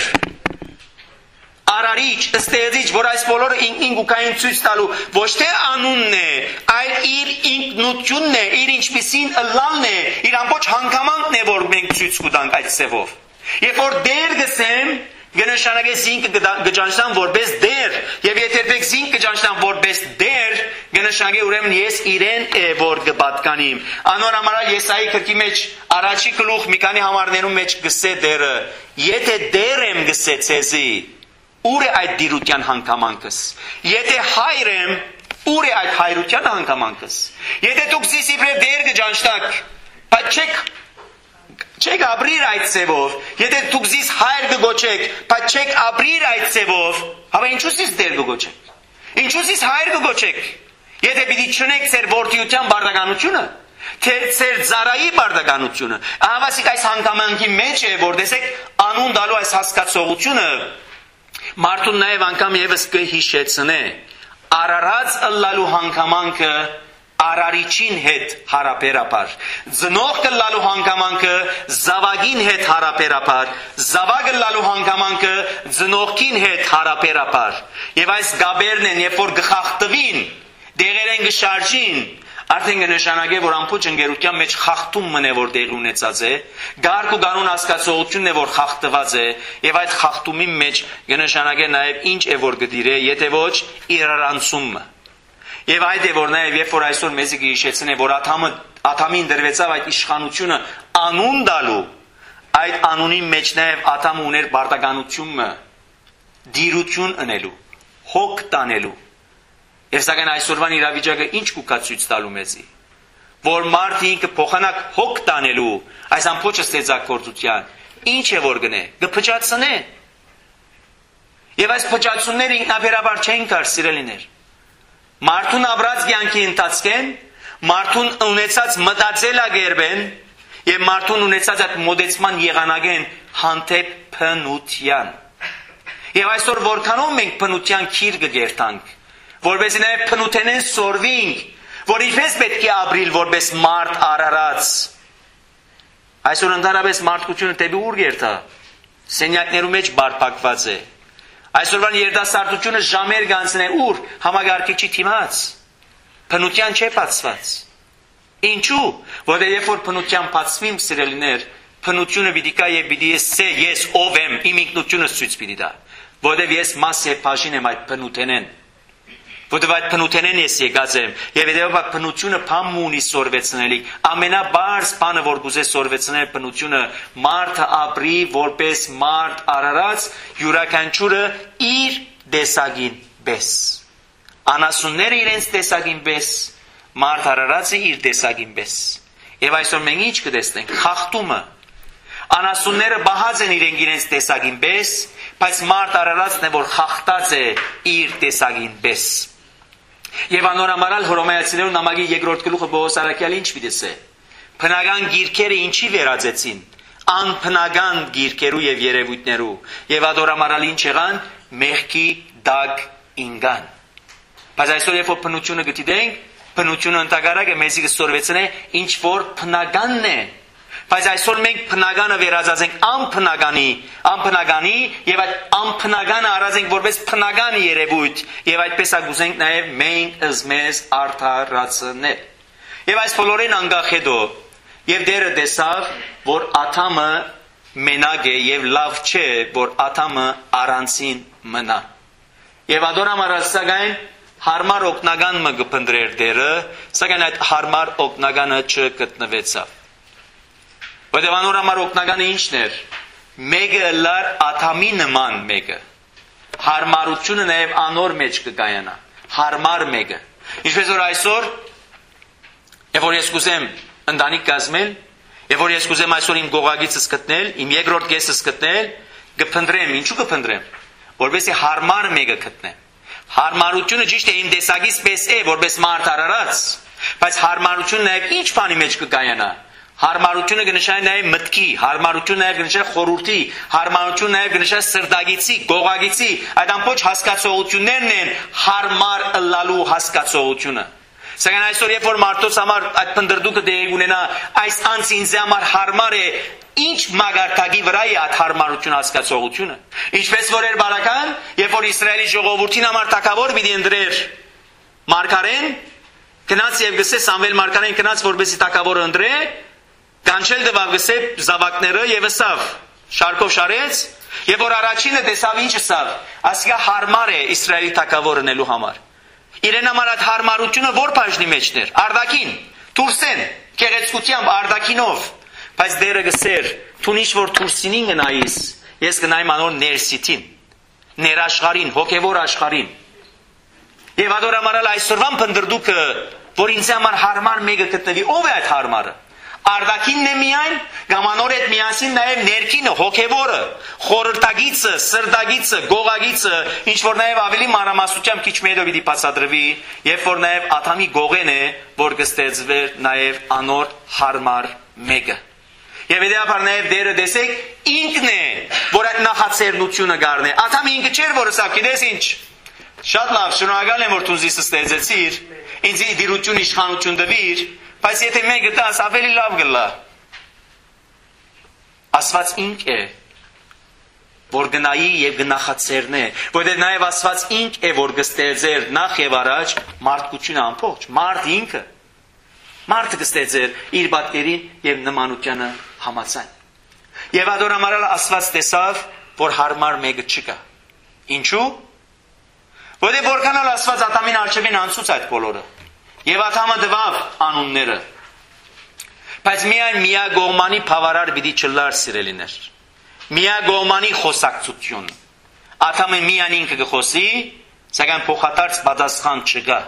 արարիչ, ստեղծիչ, որ այս բոլորը ինքնին գուկային ցույց տալու ոչ թե անունն է, այլ իր ինքնությունն է, իր ինչպիսին ըլլալն է, իր ամբողջ հանգամանքն է, որ մենք ցույց կտանք այդ ծևով։ Երբ որ դեր գսեմ, կնշանակե զինքը կճանչնամ որպես դեր, եւ եթե դեք զինք կճանչնամ որպես դեր, կնշանակե ուրեմն ես իրեն է որ կպատկանիմ։ Անոր համար Եսայի գրքի մեջ առաջի գլուխ մի քանի համարներում մեջ գսե դերը, եթե դեր եմ գսե ցեզի, ուր է այդ դիրության հանգամանքս։ Եթե հայր եմ, ուր է այդ հայրության հանգամանքս։ Եթե դուք զիս իբրև դեր կճանչնաք, բայց չեք Չեք ապրիր այդ ծևով, եթե դուք զիս հայր կգոչեք, բայց չեք ապրիր այդ ծևով, հավա ինչու զիս դեր կգոչեք, ինչու զիս հայր կգոչեք, եթե պիտի չնեք ձեր որդիության բարդականությունը, թե ձեր ծառայի բարդականությունը, ահավասիկ այս հանգամանքի մեջ է, որ տեսեք անուն դալու այս հասկացողությունը, մարդուն նաև անգամ եւս կհիշեցնե, արարած ըլլալու հանգամանքը Արարիչին հետ հարաբերաբար, ծնող կլալու հանգամանքը զավակին հետ հարաբերաբար, զավակը լալու հանգամանքը ծնողքին հետ հարաբերաբար։ Եվ այս գաբերն են, երբ որ գխախտվին, դեղեր են գշարժին, արդեն կնշանակե, որ ամբողջ ընկերության մեջ խախտում մնե, որ տեղի ունեցած է, գարկ ու կանոն հասկացողությունն է, որ խախտված է, եւ այդ խախտումի մեջ կնշանակե նաեւ ինչ է որ գդիրե, եթե ոչ իրարանցումը։ Եվ այդ է որ նաև երբ որ այսօր մեզի կհիշեցնե, որ աթամը աթամին դրվեցավ այդ իշխանությունը անուն դալու, այդ անունի մեջ նաև աթամը ուներ բարդականությունը, դիրություն ընելու, հոգ տանելու։ Եվ սակայն այսօրվան իրավիճակը ինչ կուկա ցույց տալու մեզի, որ մարդը ինքը փոխանակ հոգ տանելու, այս ամբողջ ստեղծագործության, ինչ է որ գնե, կփճացնե։ Եվ այս փճացումները ինքնաբերաբար չեն կար սիրելիներ։ Մարդուն ապրած կյանքի ընթացքեն, մարդուն ունեցած մտածելակերպեն եւ մարդուն ունեցած այդ մոդեցման եղանակեն հանդեպ փնության։ Եվ այսօր որքանով մենք փնության քիր կգերտանք, որովհետեւ նաեւ փնութենեն սորվինք, որ ինչպես պետք է ապրիլ որպես մարդ արարած։ Այսօր ընդհանրապես մարդկությունը դեպի ուր գերտա, սենյակներու մեջ բարփակված է։ Այսօրվան երիտասարդությունը ժամեր գանցնե ուր համագարկիչի թիմած, փնության չէ բացված։ Ինչու? Որովհետև երբ որ փնության բացվիմ սիրելիներ, փնությունը պիտի կա եւ պիտի ես սե ես ով եմ, իմ ինքնությունս ցույց պիտի տա։ Որովհետև ես մաս է բաժին եմ այդ փնութենեն։ Որովհետև այդ փնութենեն ես եկած եմ եւ հետեւաբար փնությունը բամ ունի սորվեցնելի։ Ամենաբարձ բանը որ գուզե սորվեցնել փնությունը մարդը ապրի որպես մարդ արարած յուրաքանչյուրը իր տեսակին պես։ Անասունները իրենց տեսակին պես, մարդ արարածը իր տեսակին պես։ Եվ այսօր մենք ինչ կտեսնենք, խախտումը։ Անասունները բահած են իրենք իրենց տեսակին պես, բայց մարդ արարածն է որ խախտած է իր տեսակին պես։ Եվ անորամարալ հռոմեացիներու նամակի երկրորդ գլուխը Պողոս Արաքյալը ինչ պիտի Փնական գիրքերը ինչի վերածեցին, անփնական գիրքերու եւ երևույթներու, եւ ադորամարալ ինչ եղան, մեղքի դակ ինգան։ Բայց այսօր երբ որ փնությունը գտիտենք, փնությունը ընդհանրակը մեզի կսորվեցնե ինչ որ փնականն է։ Բայց այսօր մենք փնականը վերածածենք անփնականի, անփնականի եւ այդ անփնականը արածենք որպես փնական երևույթ եւ այդպես ագուզենք նաեւ մենք ըզմես արդարացնել։ Եվ այս բոլորին անգախ հետո եւ դերը տեսավ, որ աթամը մենակ է եւ լավ չէ, որ աթամը առանցին մնա։ Եվ ադորամարասակայն հարմար օգնական մը գփնդրեր դերը, սակայն այդ հարմար օգնականը չգտնվեցավ։ Որտեղ անորամար օգնականը ինչն էր, մեկը լար աթամի նման մեկը, հարմարությունը նաև անոր մեջ կկայանա, հարմար մեկը, ինչպես որ այսօր, և որ ես կուզեմ ընդանիք կազմել, և որ ես կուզեմ այսօր իմ գողագիցս գտնել, իմ երկրորդ կեսս գտնել, կփնդրեմ, ինչու կփնդրեմ, որպեսզի հարմար մեկը գտնեմ, հարմարությունը ճիշտ է իմ տեսակից պես է, որպես մարդ արարած, բայց հարմարությունը նաև ինչ բանի մեջ կկայանա, Հարմարությունը կնշանակի նաև մտքի, հարմարությունը նաև կնշանակի խորհրդի, հարմարությունը նաև կնշանակի սրտագիծի, գողագիծի, այդ ամբողջ հասկացողություններն են հարմար ըլլալու հասկացողությունը։ Սակայն այսօր երբ որ մարդոց համար այդ փնդրդուկը դեր ունենա, այս անձը ինձ համար հարմար է, ինչ մագարտակի վրա է այդ հարմարություն հասկացողությունը։ Ինչպես որ էր բարական, երբ որ Իսրայելի ժողովրդին համար թագավոր պիտի ընտրեր Մարգարեն, գնաց եւ գսե Սամվել Մարգարեն գնաց որպեսի թագավորը ընտրե, կանչել դվավ գսե զավակները եւ ասավ, շարքով շարեց, եւ որ առաջինը տեսավ ինչ ասավ, ասիկա հարմար է Իսրայելի թագավորը նելու համար։ Իրեն համար այդ հարմարությունը որ բաժնի մեջներ, արդակին, դուրսեն, գեղեցկությամբ արդակինով, բայց դերը գսեր, թուն ինչ որ դուրսինին գնայիս, ես գնայեմ անոր ներսիտին, ներաշխարին, հոգևոր աշխարին։ Եվ adoramaral այսօրվան փնդրդուկը, որ ինձ համար հարմար մեկը գտնվի, ով է այդ հարմարը։ Արդակինն է միայն, գամանոր հետ միասին նաև ներքինը, հոգևորը, խորհրդագիծը, սրտագիծը, գողագիծը, ինչ որ նաև ավելի մանրամասնությամբ քիչ մեդով պիտի բացատրվի, երբ որ նաև Ադամի գողեն է, որ կստեղծվեր նաև անոր հարմար մեկը։ Եվ հետեւաբար նաև դերը տեսեք, ինքն է, որ այդ նախաձեռնությունը գարնե։ Ադամը ինքը չէր, որ ասավ, գիտես ինչ, շատ լավ, շնորհակալ եմ, որ դու ինձ ստեղծեցիր, ինձ դիրություն իշխանություն տվիր, բայց եթե մեկը տաս ավելի լավ գլա։ Ասված ինք է, որ գնայի եւ գնախացերն է, որտեղ նաև ասված ինք է, որ կստեղծեր նախ եւ առաջ մարդկությունը ամբողջ, մարդ ինքը, մարդը կստեղծեր իր պատկերին եւ նմանությանը համաձայն։ Եվ adoramaral ասված տեսավ, որ հարմար մեկը չկա։ Ինչու՞։ Որտեղ որքանալ ասված Ադամին արժևին անցուց այդ բոլորը։ Եվ Ադամը դվավ անունները։ Բայց միայն միագողմանի բավարար պիտի չլար սիրելիներ։ Միագողմանի խոսակցություն։ Ադամը միայն ինքը կխոսի, սակայն փոխադարձ պատասխան չկա։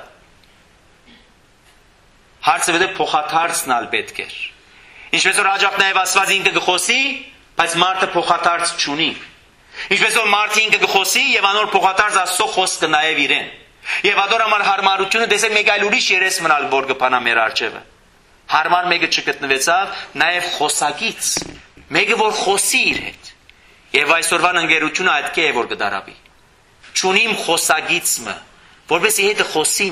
Հարցը վեդե փոխադարձն ալ պետք էր։ Ինչպես որ աջակ նաև ասված ինքը կխոսի, բայց մարդը փոխադարձ չունի։ Ինչպես որ մարդը ինքը կխոսի եւ անոր փոխադարձ Աստծո խոսքը նաև իրեն։ Եվ adoramaral հարմարությունը դեսեք մեկ այլ ուրիշ երես մնալ որ կփանա մեր արջևը։ Հարմար մեկը չգտնվեցավ, նաև խոսագից, մեկը որ խոսի իր հետ։ Եվ այսօրվան ընկերությունը այդքե է որ կդարավի։ Չունիմ խոսագիծը, որովհետեւ հետը խոսիմ։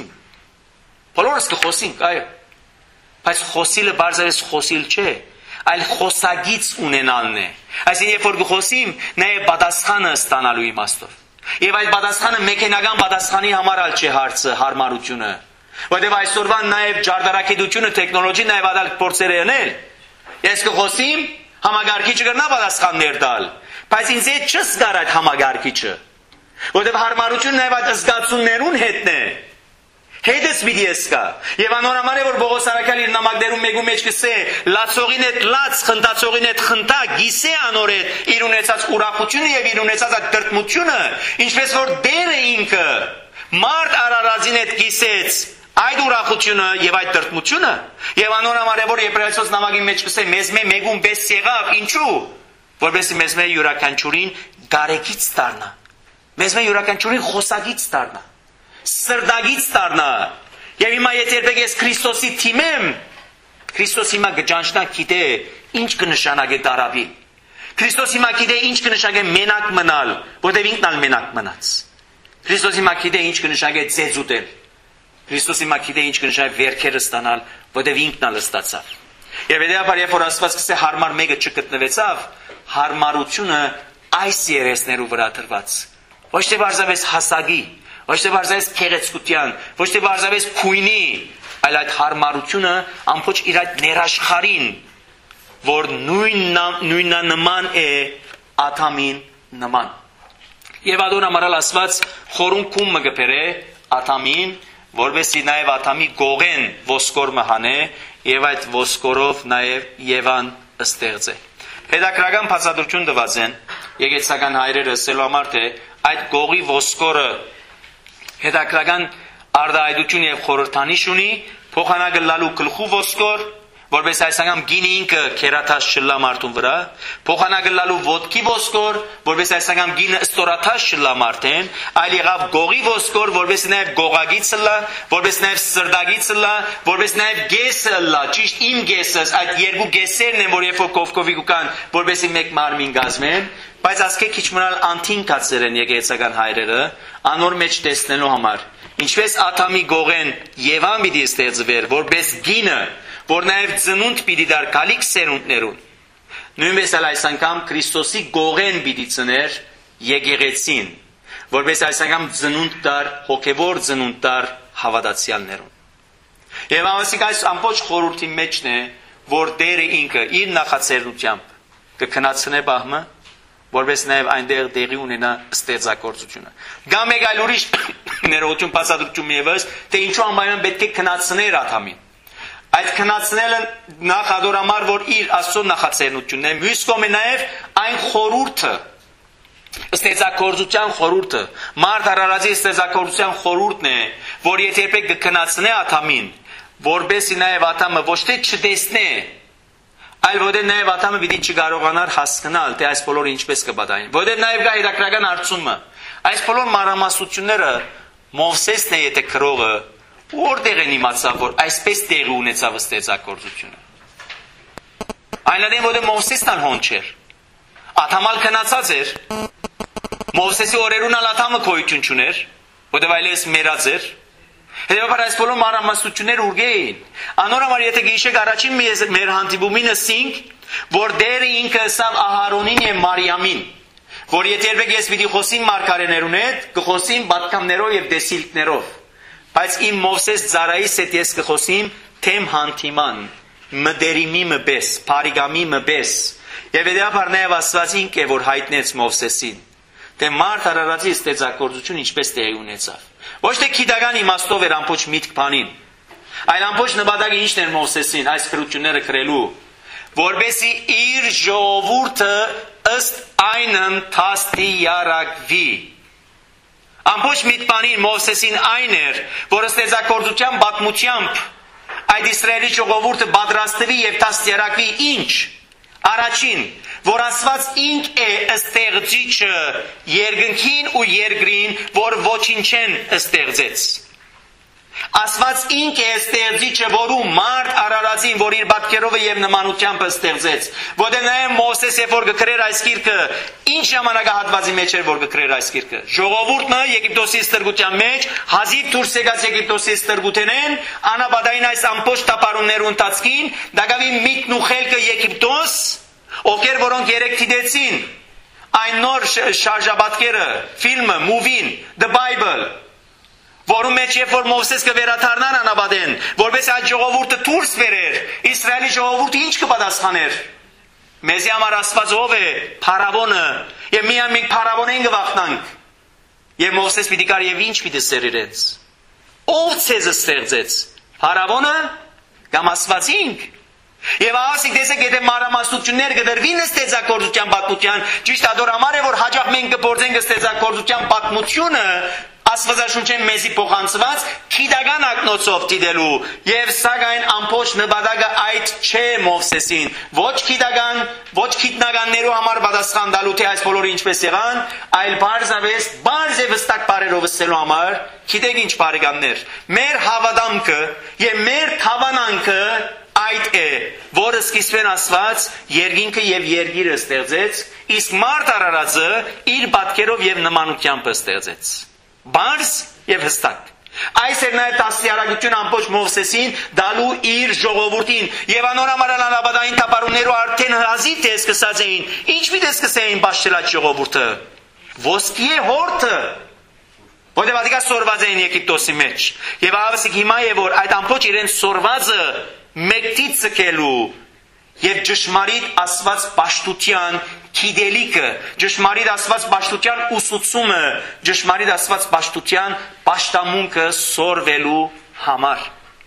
Բոլորս կխոսենք, այո։ Բայց խոսիլը բարձրապես խոսիլ չէ, այլ խոսագիծ ունենալն է։ Այսինքն երբ որ կխոսիմ, նաև պատասխանը ստանալու իմաստով։ Եվ այդ պատասխանը մեքենական պատասխանի համար ալ չէ հարցը, հարմարությունը։ Որտեւ այսօրվան նաև ջարդարակետությունը, տեխնոլոգին նաև ադալ փորձեր է անել։ Ես կխոսիմ, համագարկիչը կգնա պատասխաններ տալ, բայց ինձ հետ չզգար այդ համագարկիչը։ Որտեւ հարմարությունը նաև այդ զգացումներուն հետն է։ Հետս պիտի եսկա։ Եվ անորամար է որ Պողոս Արաքյալը իր նամակներում մեկու մեջ կսե, լացողին հետ լաց, խնդացողին հետ խնդա, գիսե անոր հետ իր ունեցած ուրախությունը եւ իր ունեցած այդ տրտմությունը, ինչպես որ դերը ինքը մարդ արարածին հետ գիսեց այդ ուրախությունը եւ այդ տրտմությունը, եւ անորամար է որ Եբրայեցոց նամակի մեջ կսե, մեզ մե մեկուն պես եղավ, ինչու՞։ Որովհետեւ մեզ մե յուրաքանչյուրին գարեգից դառնա։ Մեզ մե յուրաքանչյուրին խոսագից դառնա։ Սրդագից դառնա։ Եվ հիմա եթե երբեք ես Քրիստոսի թիմեմ, Քրիստոս հիմա գճանչնա գիտե ինչ կնշանակե տարավի։ Քրիստոս հիմա գիտե ինչ կնշանակե մենակ մնալ, որտեղ ինքն ալ մենակ մնաց։ Քրիստոս հիմա գիտե ինչ կնշանակե ծեծուտել։ Քրիստոս հիմա գիտե ինչ կնշանակե վերքերը ստանալ, որտեղ ինքն ալ ստացավ։ Եվ հետեւաբար երբ որ Աստված կսե հարմար մեկը չգտնվեցավ, հարմարությունը այս երեսներու վրա դրված։ Ոչ թե բարձրապես հասագի, ոչ թե բարձրապես քեղեցկության, ոչ թե բարձրապես քույնի, այլ այդ հարմարությունը ամբողջ իր այդ ներաշխարին, որ նույնանման է Ադամին նման։ Եվ adoramaral ասված խորունքում մը գբերե Ադամին, որովհետեւ նաև Ադամի գողեն ոսկոր մհանե եւ այդ ոսկորով նաև Եվան ստեղծե։ Հետաքրական բացատրություն տված են եկեղեցական հայրերը ասելու համար թե այդ գողի ոսկորը հետաքրական արդայդություն եւ խորհրդանիշ ունի, փոխանակը լալու գլխու ոսկոր, որպես այս անգամ գինի ինքը քերաթաշ չլա մարդուն վրա, փոխանակելու ոտքի ոսկոր, որպես այս անգամ գինը ստորաթաշ չլա մարդեն, այլ եղավ գողի ոսկոր, որպես նաև գողագից լա, որպես նաև սրդագից լա, որպես նաև գեսը լա, ճիշտ իմ գեսս, այդ երկու գեսերն են, որ երբ որ կովկովի կան, որպեսի մեկ մարմին գազմեն, բայց ասկե քիչ մնալ անթին կացեր են եկեղեցական հայրերը, անոր մեջ տեսնելու համար, ինչպես Աթամի գողեն Եվան պիտի ստեղծվեր, որպես գինը, որ նաև ծնունդ պիտի դար գալիք սերունդներուն, նույնպես էլ այս անգամ Քրիստոսի գողեն պիտի ծներ եկեղեցին, որպես այս անգամ ծնունդ դար, հոգևոր ծնունդ դար հավատացյալներուն։ Եվ ամասիկ այս ամբողջ խորհրդի մեջն է, որ Տերը ինքը իր նախաձեռնությամբ կքննացնե բահմը, որպես նաև այնտեղ տեղի ունենա ստեղծագործությունը։ Գամ մեկ այլ ուրիշ ներողություն բացատրություն ևս, թե ինչու անպայման պետք է քննացներ Աթամին։ Այդ քննացնելը նախ ադորամար, որ իր Աստծո նախաձեռնությունն է, մյուս կողմը նաև այն խորհուրդը, ստեղծագործության խորհուրդը, մարդ արարածի ստեղծագործության խորհուրդն է, որ եթե երբեք կքննացնե Աթամին, որբեսի նաև Աթամը ոչ թե չտեսնե, այլ որտեղ նաև Աթամը պիտի չկարողանար հասկանալ, թե այս բոլորը ինչպես կպատահեն։ Որտեղ նաև կա հետաքրքրական հարցումը։ Այս բոլոր մանրամասնությունները Մովսեսն է եթե քրողը, որտեղ են իմացավ, որ այսպես տեղի ունեցավ ստեղծագործությունը։ Այնադեմ որտեղ Մովսեսն ան հոն չէր։ Աթամալ քնացած էր։ Մովսեսի օրերուն ալ Աթամը գոյություն չուներ, որտեղ այլևս մեռած էր։ Հետևաբար այս բոլոր մանրամասնությունները ուրգե էին։ Անորոմար եթե գիշեք առաջին մեր հանդիպումինը սինք, որ Տերը ինքը ըսավ Ահարոնին եւ Մարիամին, որ եթե երբեք ես պիտի խոսիմ մարգարեներուն հետ, կխոսիմ պատգամներով եւ դեսիլքներով, բայց իմ Մովսես ծառայիս հետ ես կխոսիմ թեմ հանդիման, մդերիմի մբես, փարիգամի մբես, եւ հետեւաբար նաեւ Աստված ինք է որ հայտնեց Մովսեսին, թե մարդ արարածի ստեղծագործություն ինչպես տեղի ունեցավ։ Ոչ թե քիդական իմաստով էր ամբողջ միտք բանին, այլ ամբողջ նպատակը ինչն էր Մովսեսին այս քրությունները գրելու, որբեսի իր ժողովուրդը ըստ այնն թաստի ярակվի։ Ամբողջ միտքբանին Մովսեսին այն էր, որ ստեղծագործության պատմությամբ այդ Իսրայելի ժողովուրդը պատրաստվի եւ թաստ ярակվի ինչ։ Առաջին, որ Աստված ինք է ստեղծիչը երկնքին ու երկրին, որ ոչինչ չեն ստեղծեց։ Աստված ինք է ստեղծիչը, որում մարդ արարածին, որ իր պատկերով եւ նմանությամբ ստեղծեց։ Որտեղ նաեւ Մովսես երբ որ գրեր այս գիրքը, ինչ ժամանակահատվածի մեջ էր որ գրեր այս գիրքը։ Ժողովուրդը Եգիպտոսի ստրգության մեջ, հազիվ դուրս եկած Եգիպտոսի ստրգութենեն, անաբադային այս ամբողջ տապարուններու ընթացքին, դակավի միտքն ու խելքը Եգիպտոս, ովքեր որոնք երեք դիտեցին այն նոր շարժաբատկերը, ֆիլմը, մուվին, The Bible, որում մեջ երբ որ Մովսես կվերաթարնան անաբադեն, որպես այդ ժողովուրդը դուրս բերեր, Իսրայելի ժողովուրդը ինչ կպատասխաներ։ Մեզի համար Աստված ով է, Փարավոնը, եւ միայն մենք Փարավոնեն կվախնանք։ Եվ Մովսես պիտի կար եւ ինչ պիտի սեր իրենց։ Ով ցեզ ստեղծեց։ Փարավոնը կամ Աստված ինք։ Եվ ասիկ տեսեք եթե մանրամասնություններ կդրվին ստեղծագործության պատմության, ճիշտ ադորամար է որ հաջող մենք կփորձենք ստեղծագործության պատմությունը Աստվածաշունչեն մեզի փոխանցված քիդական ակնոցով դիտելու եւ սակայն ամբողջ նպատակը այդ չէ Մովսեսին ոչ քիդական ոչ քիդնականներու համար պատասխան տալու թե այս բոլորը ինչպես եղան այլ բարձավես բարձ եւ վստակ բարերով ասելու համար գիտեք ինչ բարեկաններ մեր հավատամքը եւ մեր թավանանքը այդ է որը սկիզբեն Աստված երկինքը եւ երկիրը ստեղծեց իսկ մարդ արարածը իր պատկերով եւ նմանությամբ ստեղծեց Բարձ եւ հստակ։ Այս էր նաև տասնյարակություն ամբողջ Մովսեսին դալու իր ժողովրդին եւ անորամար անաբադային տապարուններու արդեն հազիվ թե սկսած էին։ Ինչ մի սկսեին բաշխելած ժողովուրդը։ Ոսկի է հորթը։ Որտեղ ադիկա սորված էին Եգիպտոսի մեջ։ Եվ ավասիկ հիմա է որ այդ ամբողջ իրենց սորվածը մեկտի ցկելու եւ ճշմարիտ Աստված պաշտության քիդելիկը, ճշմարիտ Աստված պաշտության ուսուցումը, ճշմարիտ Աստված պաշտության պաշտամունքը սորվելու համար։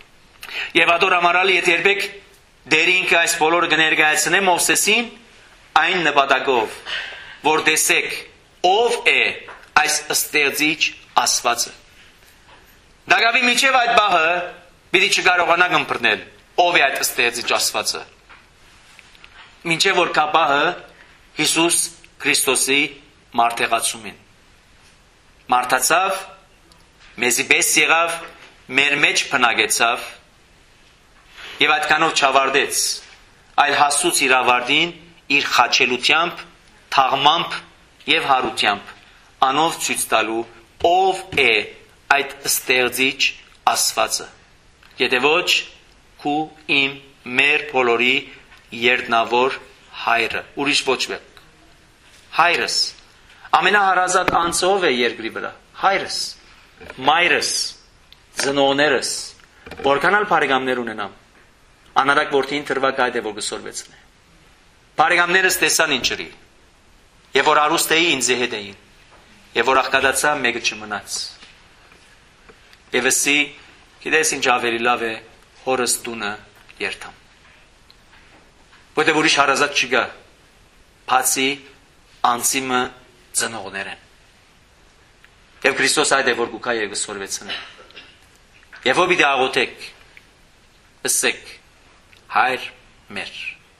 Եվ ադորամարալի եթե երբեք դերինքը այս բոլորը կներկայացնե Մովսեսին, այն նպատակով, որ տեսեք ով է այս ստեղծիչ Աստվածը։ Դակավի միջև այդ բահը պիտի չկարողանաք ըմբռնել։ ով է այդ ստեղծիչ Աստվածը։ Մինչև որ կապահը Հիսուս Քրիստոսի մարդեղացումին մարդացավ, մեզի պես եղավ, մեր մեջ բնակեցավ եւ այդքանով չավարտեց, այլ հասուց իր ավարտին իր խաչելությամբ, թաղմամբ եւ հարությամբ, անով ցույց տալու ով է այդ ստեղծիչ Աստվածը։ Եթե ոչ, քու իմ մեր բոլորի երդնավոր հայրը, ուրիշ ոչ ոք։ Հայրս, ամենահարազատ անձով է երկրի վրա, հայրս, մայրս, ծնողներս, որքանալ բարեկամներ ունենամ, անարակ որդին թրվակ այդ է որ գսորվեցն է։ Բարեկամներս տեսան ինչրի, եւ որ արուստ էի ինձ հետ էին, եւ որ աղքատացա մեկը չմնաց։ Եվ ասի, գիտես ինչ ավելի լավ է հորս տունը երթամ։ Որտեղ ուրիշ հարազատ չկա, բացի անձիմը ծնողներ են։ Եվ Քրիստոս այդ է որ գուքա եւ գսորվեցն է։ Եվ ո՞վ պիտի աղոթեք, ասեք, հայր մեր։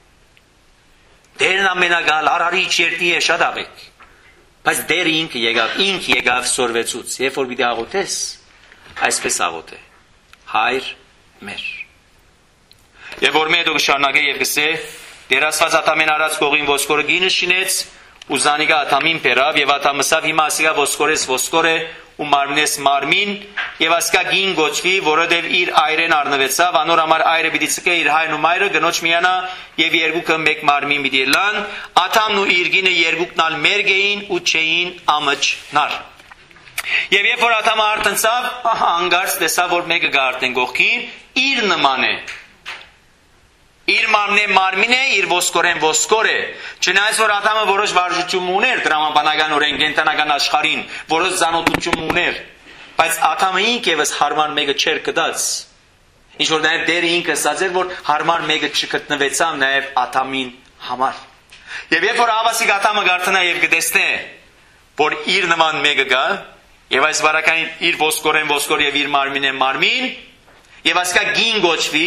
Դերն ամենագալ արարիչ երդի է շատ աղեք, բայց դերը ինքը եկավ, ինք եկավ սորվեցուց, երբ որ պիտի աղոթես, այսպես աղոթ է, հայր մեր։ Եվ որ մեր դու շարունակե եւ գսե, Տեր Աստված ատամեն արած կողին ոսկորը գինը շինեց, ու զանիգա ատամին բերավ եւ ատամսավ հիմա ասիգա ոսկորես ոսկոր է ու մարմնես մարմին եւ ասկա գին գոչվի, որովհետեւ իր այրեն առնվեցավ, անոր համար այրը պիտի ցկե իր հայրն ու մայրը գնոջ միանա եւ երկուքը մեկ մարմին պիտի լան, ատամն ու իր գինը երկուքն ալ մերգ էին ու չէին ամճնար։ Եվ երբ որ ատամը արտնցավ, հանգարց տեսավ որ մեկը գարտեն գողքին, իր նման է։ Իր մարմնե մարմին է, իր ոսկորեն ոսկոր է։ Չնայած որ ատամը որոշ վարժություն ուներ տրամաբանական օրեն կենտրոնական աշխարհին, որոշ զանոթություն ուներ, բայց ատամը ինքևս հարմար մեկը չէր կդած։ Ինչ որ նաև դերը ինքը ասած էր, որ հարմար մեկը չգտնվեցավ նաև ատամին համար։ Եվ երբ որ Ավասիկ ատամը գարտնա եւ կտեսնե, որ իր նման մեկը գա, եւ այս վարականին իր ոսկորեն ոսկոր եւ իր մարմին է մարմին, եւ ասկա գին գոչվի,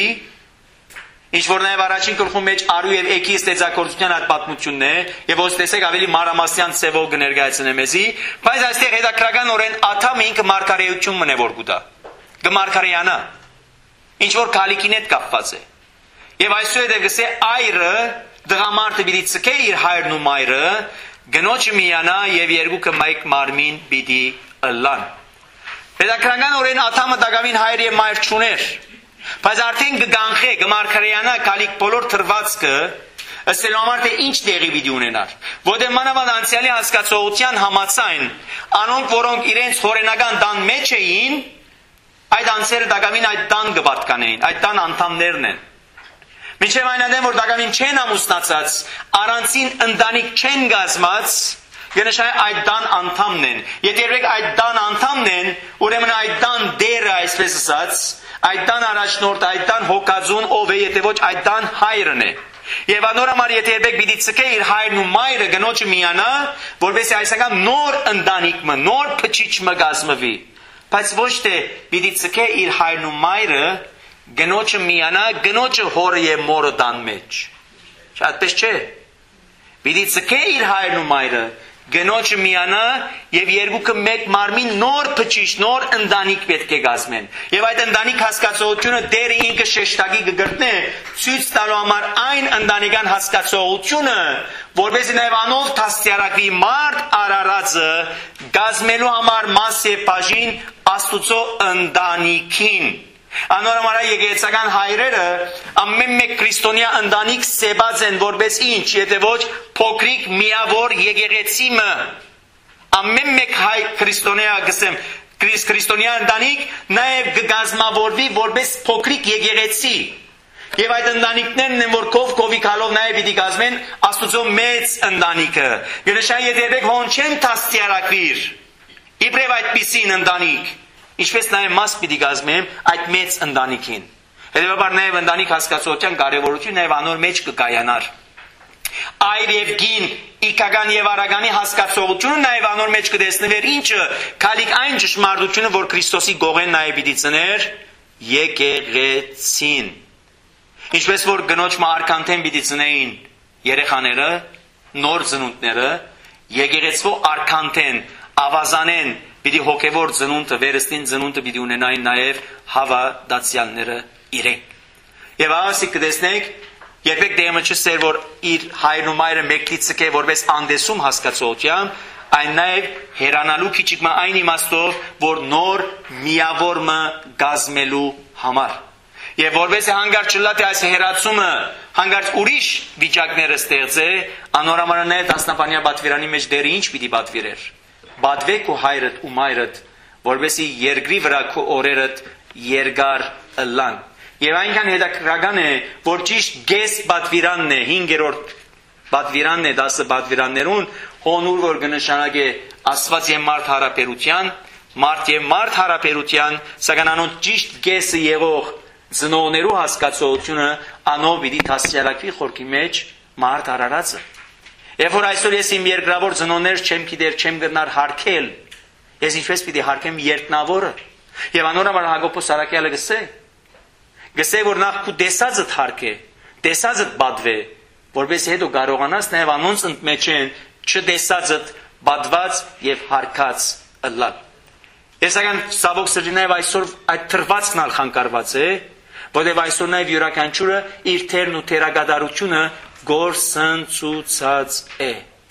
ինչ որ նաև առաջին գլխում մեջ արու եւ էքի ստեծակորցության այդ պատմությունն է, եւ ոնց տեսեք ավելի մանրամասնյան ցևով կներկայացնե մեզի, բայց այստեղ հետաքրական օրեն աթամը ինքը մարգարեություն մնե որ գուտա։ Գմարգարեյանա։ Ինչ որ քալիկին հետ կապված է։ Եվ այսուհետ գսե այրը դղամարտը պիտի ցկե իր հայրն ու մայրը, գնոջը միանա եւ երկուքը մեկ մարմին պիտի ըլլան։ Հետաքրական օրեն աթամը դակամին հայր եւ մայր չուներ։ Բայց արդեն կգանխե, կմարգարեյանա կալիք բոլոր թրվածքը, ըստելու համար թե ինչ տեղի պիտի ունենար։ Որտեղ մանավանդ անցյալի հասկացողության համաձայն, անոնք որոնք իրենց հորենական տան մեջ էին, այդ անձերը դակամին այդ տան կպատկանեին, այդ տան անդամներն են։ Մինչև այն անդեմ, որ դակամին չեն ամուսնացած, առանցին ընտանիք չեն գազմած, գնշայ այդ տան անդամն են։ Եթե երեք այդ տան անդամն են, ուրեմն այդ տան դերը այսպես ասած, այդ տան առաջնորդ, այդ տան հոգածուն ով է, եթե ոչ այդ տան հայրն է։ Եվ անոր համար եթե երբեք պիտի ցկե իր հայրն ու մայրը գնոջը միանա, որովհետեւ այսական նոր ընտանիքը, նոր փչիչը գազմվի։ Բայց ոչ թե պիտի ցկե իր հայրն ու մայրը գնոջը միանա, գնոջը հորը եւ մորը տան մեջ։ Այդպես չէ։ Պիտի ցկե իր հայրն ու մայրը գնոջը միանա եւ երկուքը մեկ մարմին նոր փչիչ, նոր ընտանիք պետք է գազմեն։ Եվ այդ ընտանիք հասկացողությունը դերը ինքը շեշտակի կգրտնե, ցույց տալու համար այն ընտանեկան հասկացողությունը, որովհետեւ նաեւ անով դաստիարակվի մարդ արարածը գազմելու համար մաս եւ բաժին Աստուծո ընտանիքին։ Անոր համար եկեղեցական հայրերը ամեն մեկ քրիստոնյա ընտանիք սեբած են որպես ինչ, եթե ոչ փոքրիկ միավոր եկեղեցիմը։ Ամեն մեկ հայ քրիստոնյա գսեմ, քրիստոնյա ընտանիք նաև կգազմավորվի որպես փոքրիկ եկեղեցի։ Եվ այդ ընտանիքներն են, որ կով կովի կալով նաև պիտի գազմեն Աստուծո մեծ ընտանիքը։ Գնշայ եթե երբեք հոն չեն դաստիարակվիր, իբրև այդպիսին ընտանիք, ինչպես նաև մաս պիտի գազմեմ այդ մեծ ընտանիքին։ Հետևաբար նաև ընտանիք հասկացողության կարևորությունը նաև անոր մեջ կկայանար։ Այր եւ գին, իքական եւ արագանի հասկացողությունը նաև անոր մեջ կտեսնվեր, ինչը քալիք այն ճշմարտությունը, որ Քրիստոսի գողեն նաև պիտի ծներ եկեղեցին։ Ինչպես որ գնոջ մարգանտեն պիտի ծնեին երեխաները, նոր ծնունդները, եկեղեցու արքանտեն, ավազանեն, պիտի հոգևոր ծնունդը, վերստին ծնունդը պիտի ունենային նաև հավատացյալները իրենք։ Եվ ասի կտեսնենք, երբեք դեմը չսեր, որ իր հայրն ու մայրը մեկլի ցկե որպես անդեսում հասկացողությամբ, այն նաև հերանալու քիչիկմա այն իմաստով, որ նոր միավորմը գազմելու համար։ Եվ որպես հանգարց չլա թե այս հերացումը հանգարց ուրիշ վիճակները ստեղծե, անորամարը նաև դասնապանյա բատվիրանի մեջ դերը ինչ պիտի բատվիրեր։ Բատվեք ու հայրդ ու մայրդ, որպեսզի երկրի վրա քո օրերդ երկար ըլլան։ Եվ այնքան հետաքրքրական է, որ ճիշտ գես բատվիրանն է, հինգերորդ բատվիրանն է, դասը բատվիրաններուն, հոնուր որ կնշանակե Աստված եւ մարդ հարաբերության, մարդ եւ մարդ հարաբերության, սակայն անոնց ճիշտ գեսը եղող ծնողներու հասկացողությունը անով պիտի դասյալակվի խորքի մեջ մարդ արարածը։ Եվ որ այսօր ես իմ երկրավոր ծնողներ չեմ գիտեր, չեմ գտնար հարկել, ես ինչպես պիտի հարկեմ երկնավորը։ Եվ անորոմար Հակոբոս Սարակյալը գսե, գսե որ նախ քու դեսածդ հարկե, դեսածդ բադվե, որպես հետո կարողանաս նաև անոնց ընդմեջեն չդեսածդ բադված եւ հարկած ըլլալ։ Ես ական սավոք սրտի նաև այսօր այդ թրվածքն ալ խանգարված է, որտեղ այսօր նաև յուրաքանչյուրը իր թերն ու թերագադարությունը գործընծուցած է։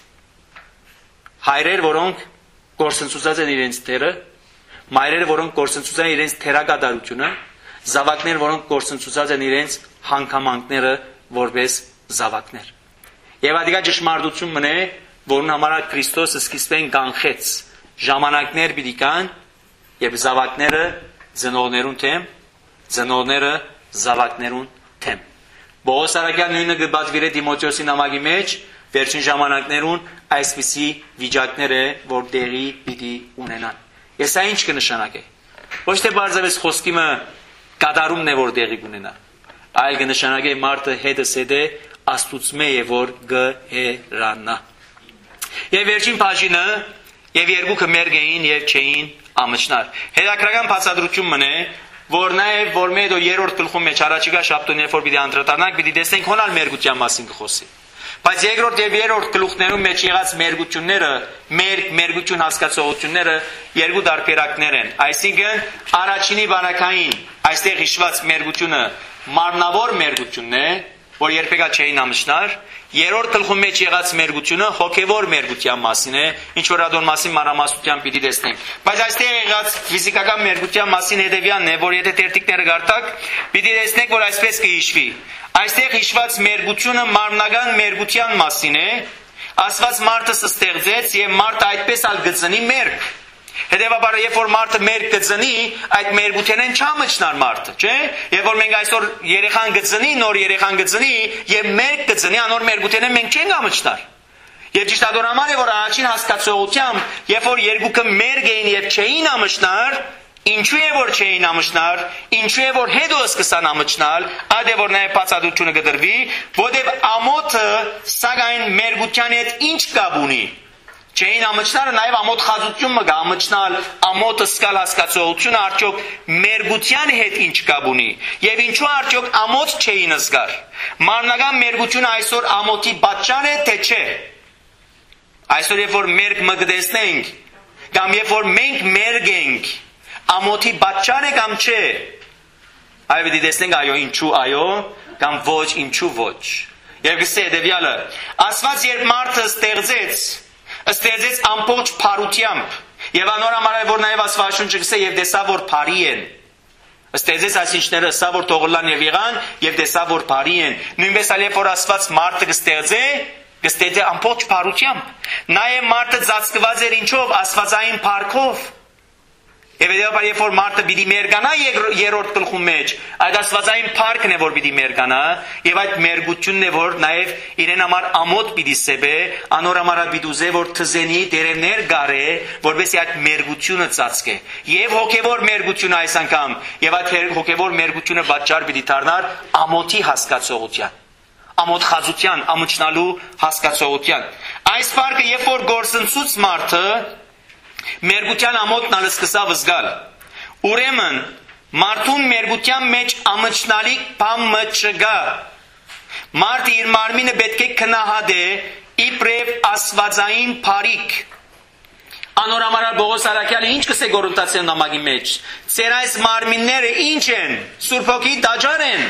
Հայրեր, որոնք գործընծուցած են իրենց թերը, մայրերը, որոնք գործընծուցած են իրենց թերագադարությունը, զավակներ, որոնք գործընծուցած են իրենց հանգամանքները որպես զավակներ։ Եվ ադիգա ճշմարտություն մնե, որն համար Քրիստոսը սկիզբեն կանխեց ժամանակներ պիտի կան, եւ զավակները ծնողներուն թեմ, ծնողները զավակներուն թեմ։ Պողոս Արաքյան նույնը գբացվիր է Տիմոթեոսի նամակի մեջ, վերջին ժամանակներուն այսպիսի վիճակներ է, որ դեղի պիտի ունենան։ Ես այն ինչ կնշանակե։ Ոչ թե բարձրապես խոսքիմը կատարումն է, որ դեղի կունենա, այլ կնշանակե մարդը հետս հետե աստուծմե է, որ գհերանա։ Եվ վերջին բաժինը եւ երկուքը մերգ էին եւ չէին ամշնար։ Հետաքրական բացատրություն մնե, որ նաև որ մեդո երրորդ գլխում մեջ առաջիկա շաբթոն երբ որ պիտի անդրադառնանք, պիտի տեսնենք հոնալ մերգության մասին կխոսի։ Բայց երկրորդ եւ երրորդ գլուխներում մեջ եղած մերգությունները, մերգ, մերգություն հասկացողությունները երկու տարբերակներ են։ Այսինքն առաջինի բանակային այստեղ հիշված մերգությունը մարմնավոր մերգությունն է, որ երբեկա չէին ամշնար, երրորդ գլխում մեջ եղած մերգությունը հոգևոր մերգության մասին է, ինչ որ ադոն մասին մանրամասնությամբ պիտի տեսնենք։ Բայց այստեղ եղած ֆիզիկական մերգության մասին հետևյալն է, որ եթե տերտիկները գարտակ, պիտի տեսնենք, որ այսպես կհիշվի։ Այստեղ հիշված մերգությունը մարմնական մերգության մասին է, Աստված մարդը ստեղծեց եւ մարդը այդպես ալ գծնի մերգ։ Հետևաբար երբ որ մարդը մերգ գծնի, այդ մերգութենեն չամճնար մարդը, չէ՞։ Երբ որ մենք այսօր երեխան գծնի, նոր երեխան գծնի եւ մերգ գծնի, անոր մերգութենեն մենք չենք ամճնար։ Եվ ճիշտ ադոնաման է, որ առաջին հասկացողությամբ, երբ որ երկուքը մերգ էին եւ չէին ամճնար, ինչու է որ չէին ամճնար, ինչու է որ հետո սկսան ամճնալ, այդ է որ նաև բացատրությունը կդրվի, որտեղ ամոթը սակայն մերգության հետ ինչ կապ ունի։ Չէին ամճնալը նաև ամոթ խազություն մը գա ամճնալ, ամոթը սկալ հասկացողությունը արդյոք մերգության հետ ինչ կապ ունի, եւ ինչու արդյոք ամոթ չէին զգար։ Մարմնական մերգությունը այսօր ամոթի պատճառ է, թե չէ։ Այսօր երբ որ մերգ մը գտեսնենք, կամ երբ որ մենք մերգ ենք, ամոթի պատճառ է կամ չէ։ Այո, դի տեսնենք այո, ինչու այո, կամ ոչ, ինչու ոչ։ Եվ գսե դեվյալը, Աստված երբ մարդը ստեղծեց, ստեղծեց ամբողջ փարությամբ, եւ անորամար որ նաև Աստվածաշունչը գսե եւ դեսա որ փարի են։ Ստեղծեց այսինչները սա որ թողլան եւ եղան եւ դեսա որ փարի են։ Նույնպես ալ երբ որ Աստված մարդը կստեղծե, կստեղծե ամբողջ փարությամբ։ Նաև մարդը ծածկված էր ինչով, աստվածային փառքով։ Եվ հետևաբար երբ որ մարդը պիտի մերկանա երրորդ գլխում մեջ, այդ աստվածային փառքն է որ պիտի մերկանա, եւ այդ մերգությունն է որ նաև իրեն համար ամոթ պիտի սեբե, անորամարա պիտի ուզե որ թզենի դերևներ գարե, որովհետեւ այդ մերգությունը ծածկե։ Եվ հոգեվոր մերգությունը այս անգամ, եւ այդ հոգեվոր մերգությունը պատճառ պիտի դառնար ամոթի հասկացողության, ամոթ խազության, ամճնալու հասկացողության։ Այս փառքը երբ որ գործընծուց մարդը մերգության ամոթն ալ սկսավ զգալ, ուրեմն Մարդուն մերգության մեջ ամճնալիք բան չկա։ Մարդը իր մարմինը պետք է քնահատե իբրև աստվածային բարիք։ Անորամարալ Պողոս Արաքյալը ինչ կսե Կորինթացիներուն նամակի մեջ։ Ձեր այս մարմինները ինչ են։ Սուրբ Հոգի տաճար են։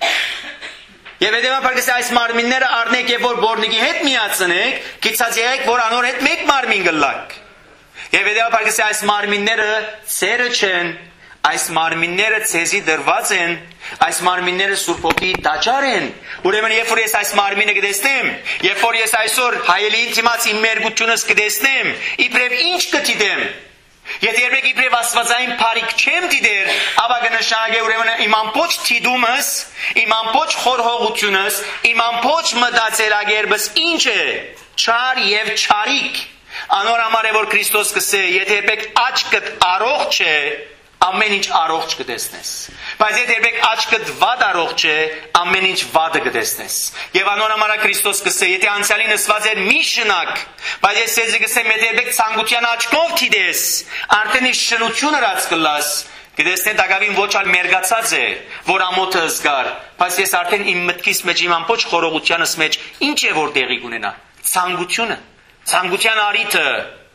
Եվ հետևաբար կսե այս մարմինները առնեք եւ որ բորնիկի հետ միացնեք, գիծած եղեք որ անոր հետ մեկ մարմին գլակ։ Եվ հետևաբար կսե այս մարմինները ծերը չեն, այս մարմինները ցեզի դրված են, այս մարմինները Սուրբ Հոգի տաճար են։ Ուրեմն երբ որ ես այս մարմինը կտեսնեմ, երբ որ ես այսօր հայելին դիմաց իմ մերգությունս կտեսնեմ, իբրև ինչ կդիտեմ։ Եթե երբեք իբրև աստվածային բարիք չեմ դիտեր, ապա կնշանակե ուրեմն իմ ամբողջ թիդումս, իմ ամբողջ խորհողությունս, իմ ամբողջ մտածելակերպս ինչ է, չար եւ չարիք։ Անոր համար է որ Քրիստոս կսե, եթե երբեք աչքդ առողջ է, ամեն ինչ առողջ կտեսնես։ Բայց եթե երբեք աչքդ վատ առողջ է, ամեն ինչ վատը կտեսնես։ Եվ անոր համար Քրիստոս կսե, եթե անցյալին ասված էր մի շնակ, բայց ես ցեզի կսեմ, եթե երբեք ցանկության աչքով դիտես, արդեն ի շնություն հրած կլաս, կտեսնե դակավին ոչ ալ մերգացած է, որ ամոթը զգար, բայց ես արդեն իմ մտքիս մեջ իմ ամբողջ խորհրդությանս մեջ ինչ է որ տեղի կունենա։ Ցանկությունը, ցանկության արիթը,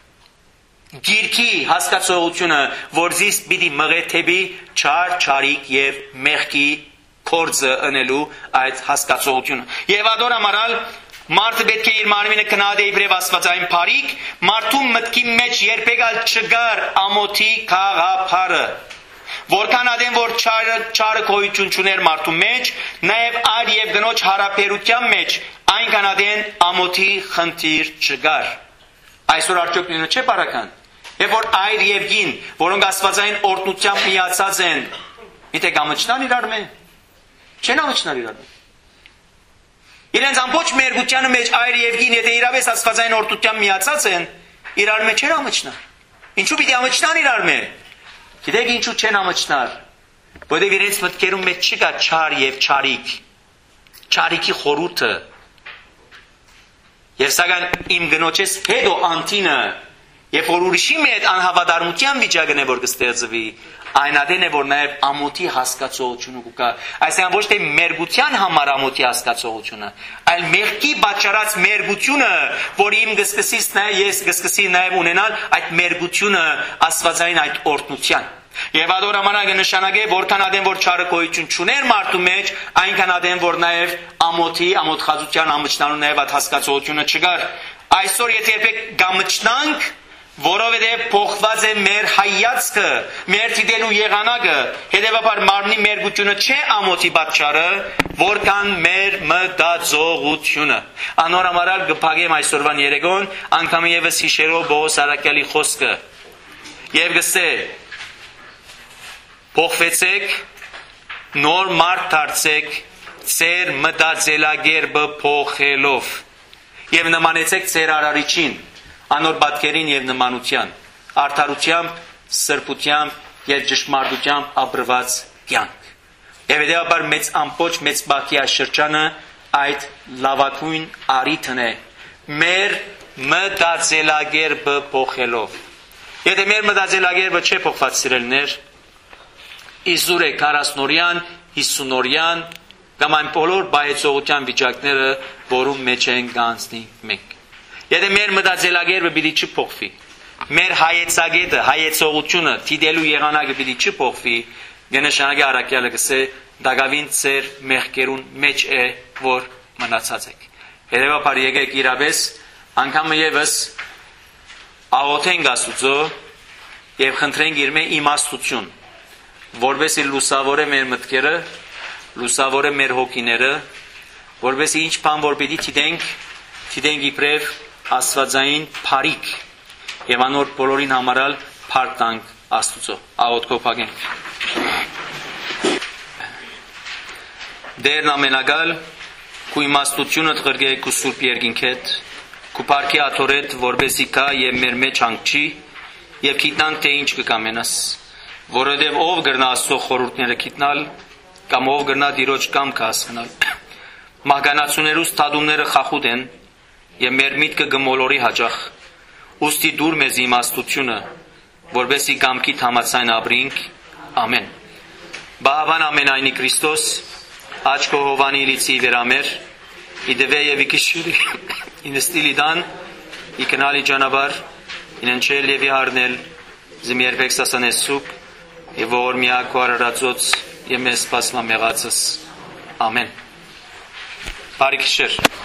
գիրքի հասկացողությունը, որ զիս պիտի մղեթեբի չար, չարիք եւ մեղքի կորձը ընելու այդ հասկացողությունը։ Եվ ադոր ամարալ մարդը պետք է իր մարմինը քնահատե իբրև աստվածային բարիք, մարդու մտքի մեջ երբեք ալ չգար ամոթի խաղափարը։ Որքան ադեն որ չարը չարը գոյություն չուներ մարդու մեջ, նաև այլ եւ գնոջ հարաբերության մեջ այնքան ադեն ամոթի խնդիր չգար։ Այսօր արդյոք նույնը չէ բարական։ Եվ որ այր եւ գին, որոնք աստվածային օրհնությամբ միացած են, միթե կամճնան իրար մե։ Չեն ամճնալ իրար մե։ Իրենց ամբողջ մերգությանը մեջ այր եւ գին, եթե իրավես աստվածային օրհնությամբ միացած են, իրար մե չեն ամճնալ։ Ինչու պիտի ամճնան իրար մե։ Գիտեք ինչու չեն ամճնալ։ Որովհետեւ իրենց մտքերում մեջ չկա չար եւ չարիք։ Չարիքի խորհուրդը։ Եվ սակայն իմ գնոջես հետո անտինը, երբ որ ուրիշի մեջ անհավատարմության վիճակն է որ կստեղծվի, այն ադեն է որ նաև ամոթի հասկացողությունը կա։ Այսինքն ոչ թե մերգության համար ամոթի հասկացողությունը, այլ մեղքի պատճառած մերգությունը, որ իմ գսկսից նաև ես գսկսի նաև ունենալ այդ մերգությունը աստվածային այդ օրհնության։ Եվ ադոր ամանակը նշանակե որքան ադեն որ չարը գոյություն չուներ մարդու մեջ, այնքան ադեն որ նաև ամոթի, ամոթխածության ամճնալու նաև այդ հասկացողությունը չկար։ Այսօր եթե երբեք գամճնանք, որովհետև փոխված է մեր հայացքը, մեր դիտելու եղանակը, հետևաբար մարմնի մերգությունը չէ ամոթի պատճառը, որքան մեր մտածողությունը։ Անոր համարալ կփակեմ այսօրվան երեկոն, անգամ եւս հիշերով Պողոս Արաքյալի խոսքը։ Եվ գսե փոխվեցեք, նոր մարդ դարձեք, ձեր մտածելակերպը փոխելով, եւ նմանեցեք ձեր արարիչին, անոր պատկերին եւ նմանության, արդարությամբ, սրբությամբ եւ ճշմարտությամբ ապրված կյանք։ Եվ հետեւաբար մեծ ամբողջ մեծ բակի շրջանը այդ լավագույն արիթն է, մեր մտածելակերպը փոխելով։ Եթե մեր մտածելակերպը չէ փոխված սիրելիներ, իզուր է քառասնօրյան, հիսունօրյան կամ այն բոլոր բայեցողության վիճակները, որում մեջ են գանցնի մենք։ Եթե մեր մտածելակերպը պիտի չփոխվի, մեր հայեցակետը, հայեցողությունը, դիտելու եղանակը պիտի չփոխվի, կնշանակի Արաքյալը գսե դակավին ծեր մեղքերուն մեջ է, որ մնացած եք։ Հետևաբար եկեք իրապես անգամ եւս աղոթենք Աստծո եւ խնդրենք իր մե իմաստություն, որովհետեւ լուսավորե մեր մտքերը, լուսավորե մեր հոգիները, որովհետեւ ինչ բան որ պիտի դիտենք, դիտենք իբրև աստվածային բարիք եւ անոր բոլորին համարալ փառք տանք Աստծո։ Աղոթքով փակենք։ Դերն ամենագալ քու իմաստությունը ղրգե քու սուրբ երկինքետ, քու բարքի աթորետ որբեսի կա եւ մեր մեջ հանգչի եւ գիտնան թե ինչ կկամենաս, որովհետեւ ով գրնա Աստծո խորհուրդները գիտնալ կամ ով գրնա Տիրոջ կամքը հասկանալ։ Մահկանացուներուս թադումները խախուտ են եւ մեր միտքը գմոլորի հաջախ, ուստի դուր մեզ իմաստությունը, որբեսի կամքիդ համաձայն ապրինք։ Ամեն։ Բահավան ամենայնի Քրիստոս, աչքո հովանի լիցի վերամեր, իդվե եւ իքիշիրի, ինստիլիդան, իքնալի ճանապար, ինընչել եւ իհարնել, զմերբեք սասանես սուկ, եւ որ միակ արարածոց եւ մեզ սպասմա մեղածս։ Ամեն։ Բարի քիշեր։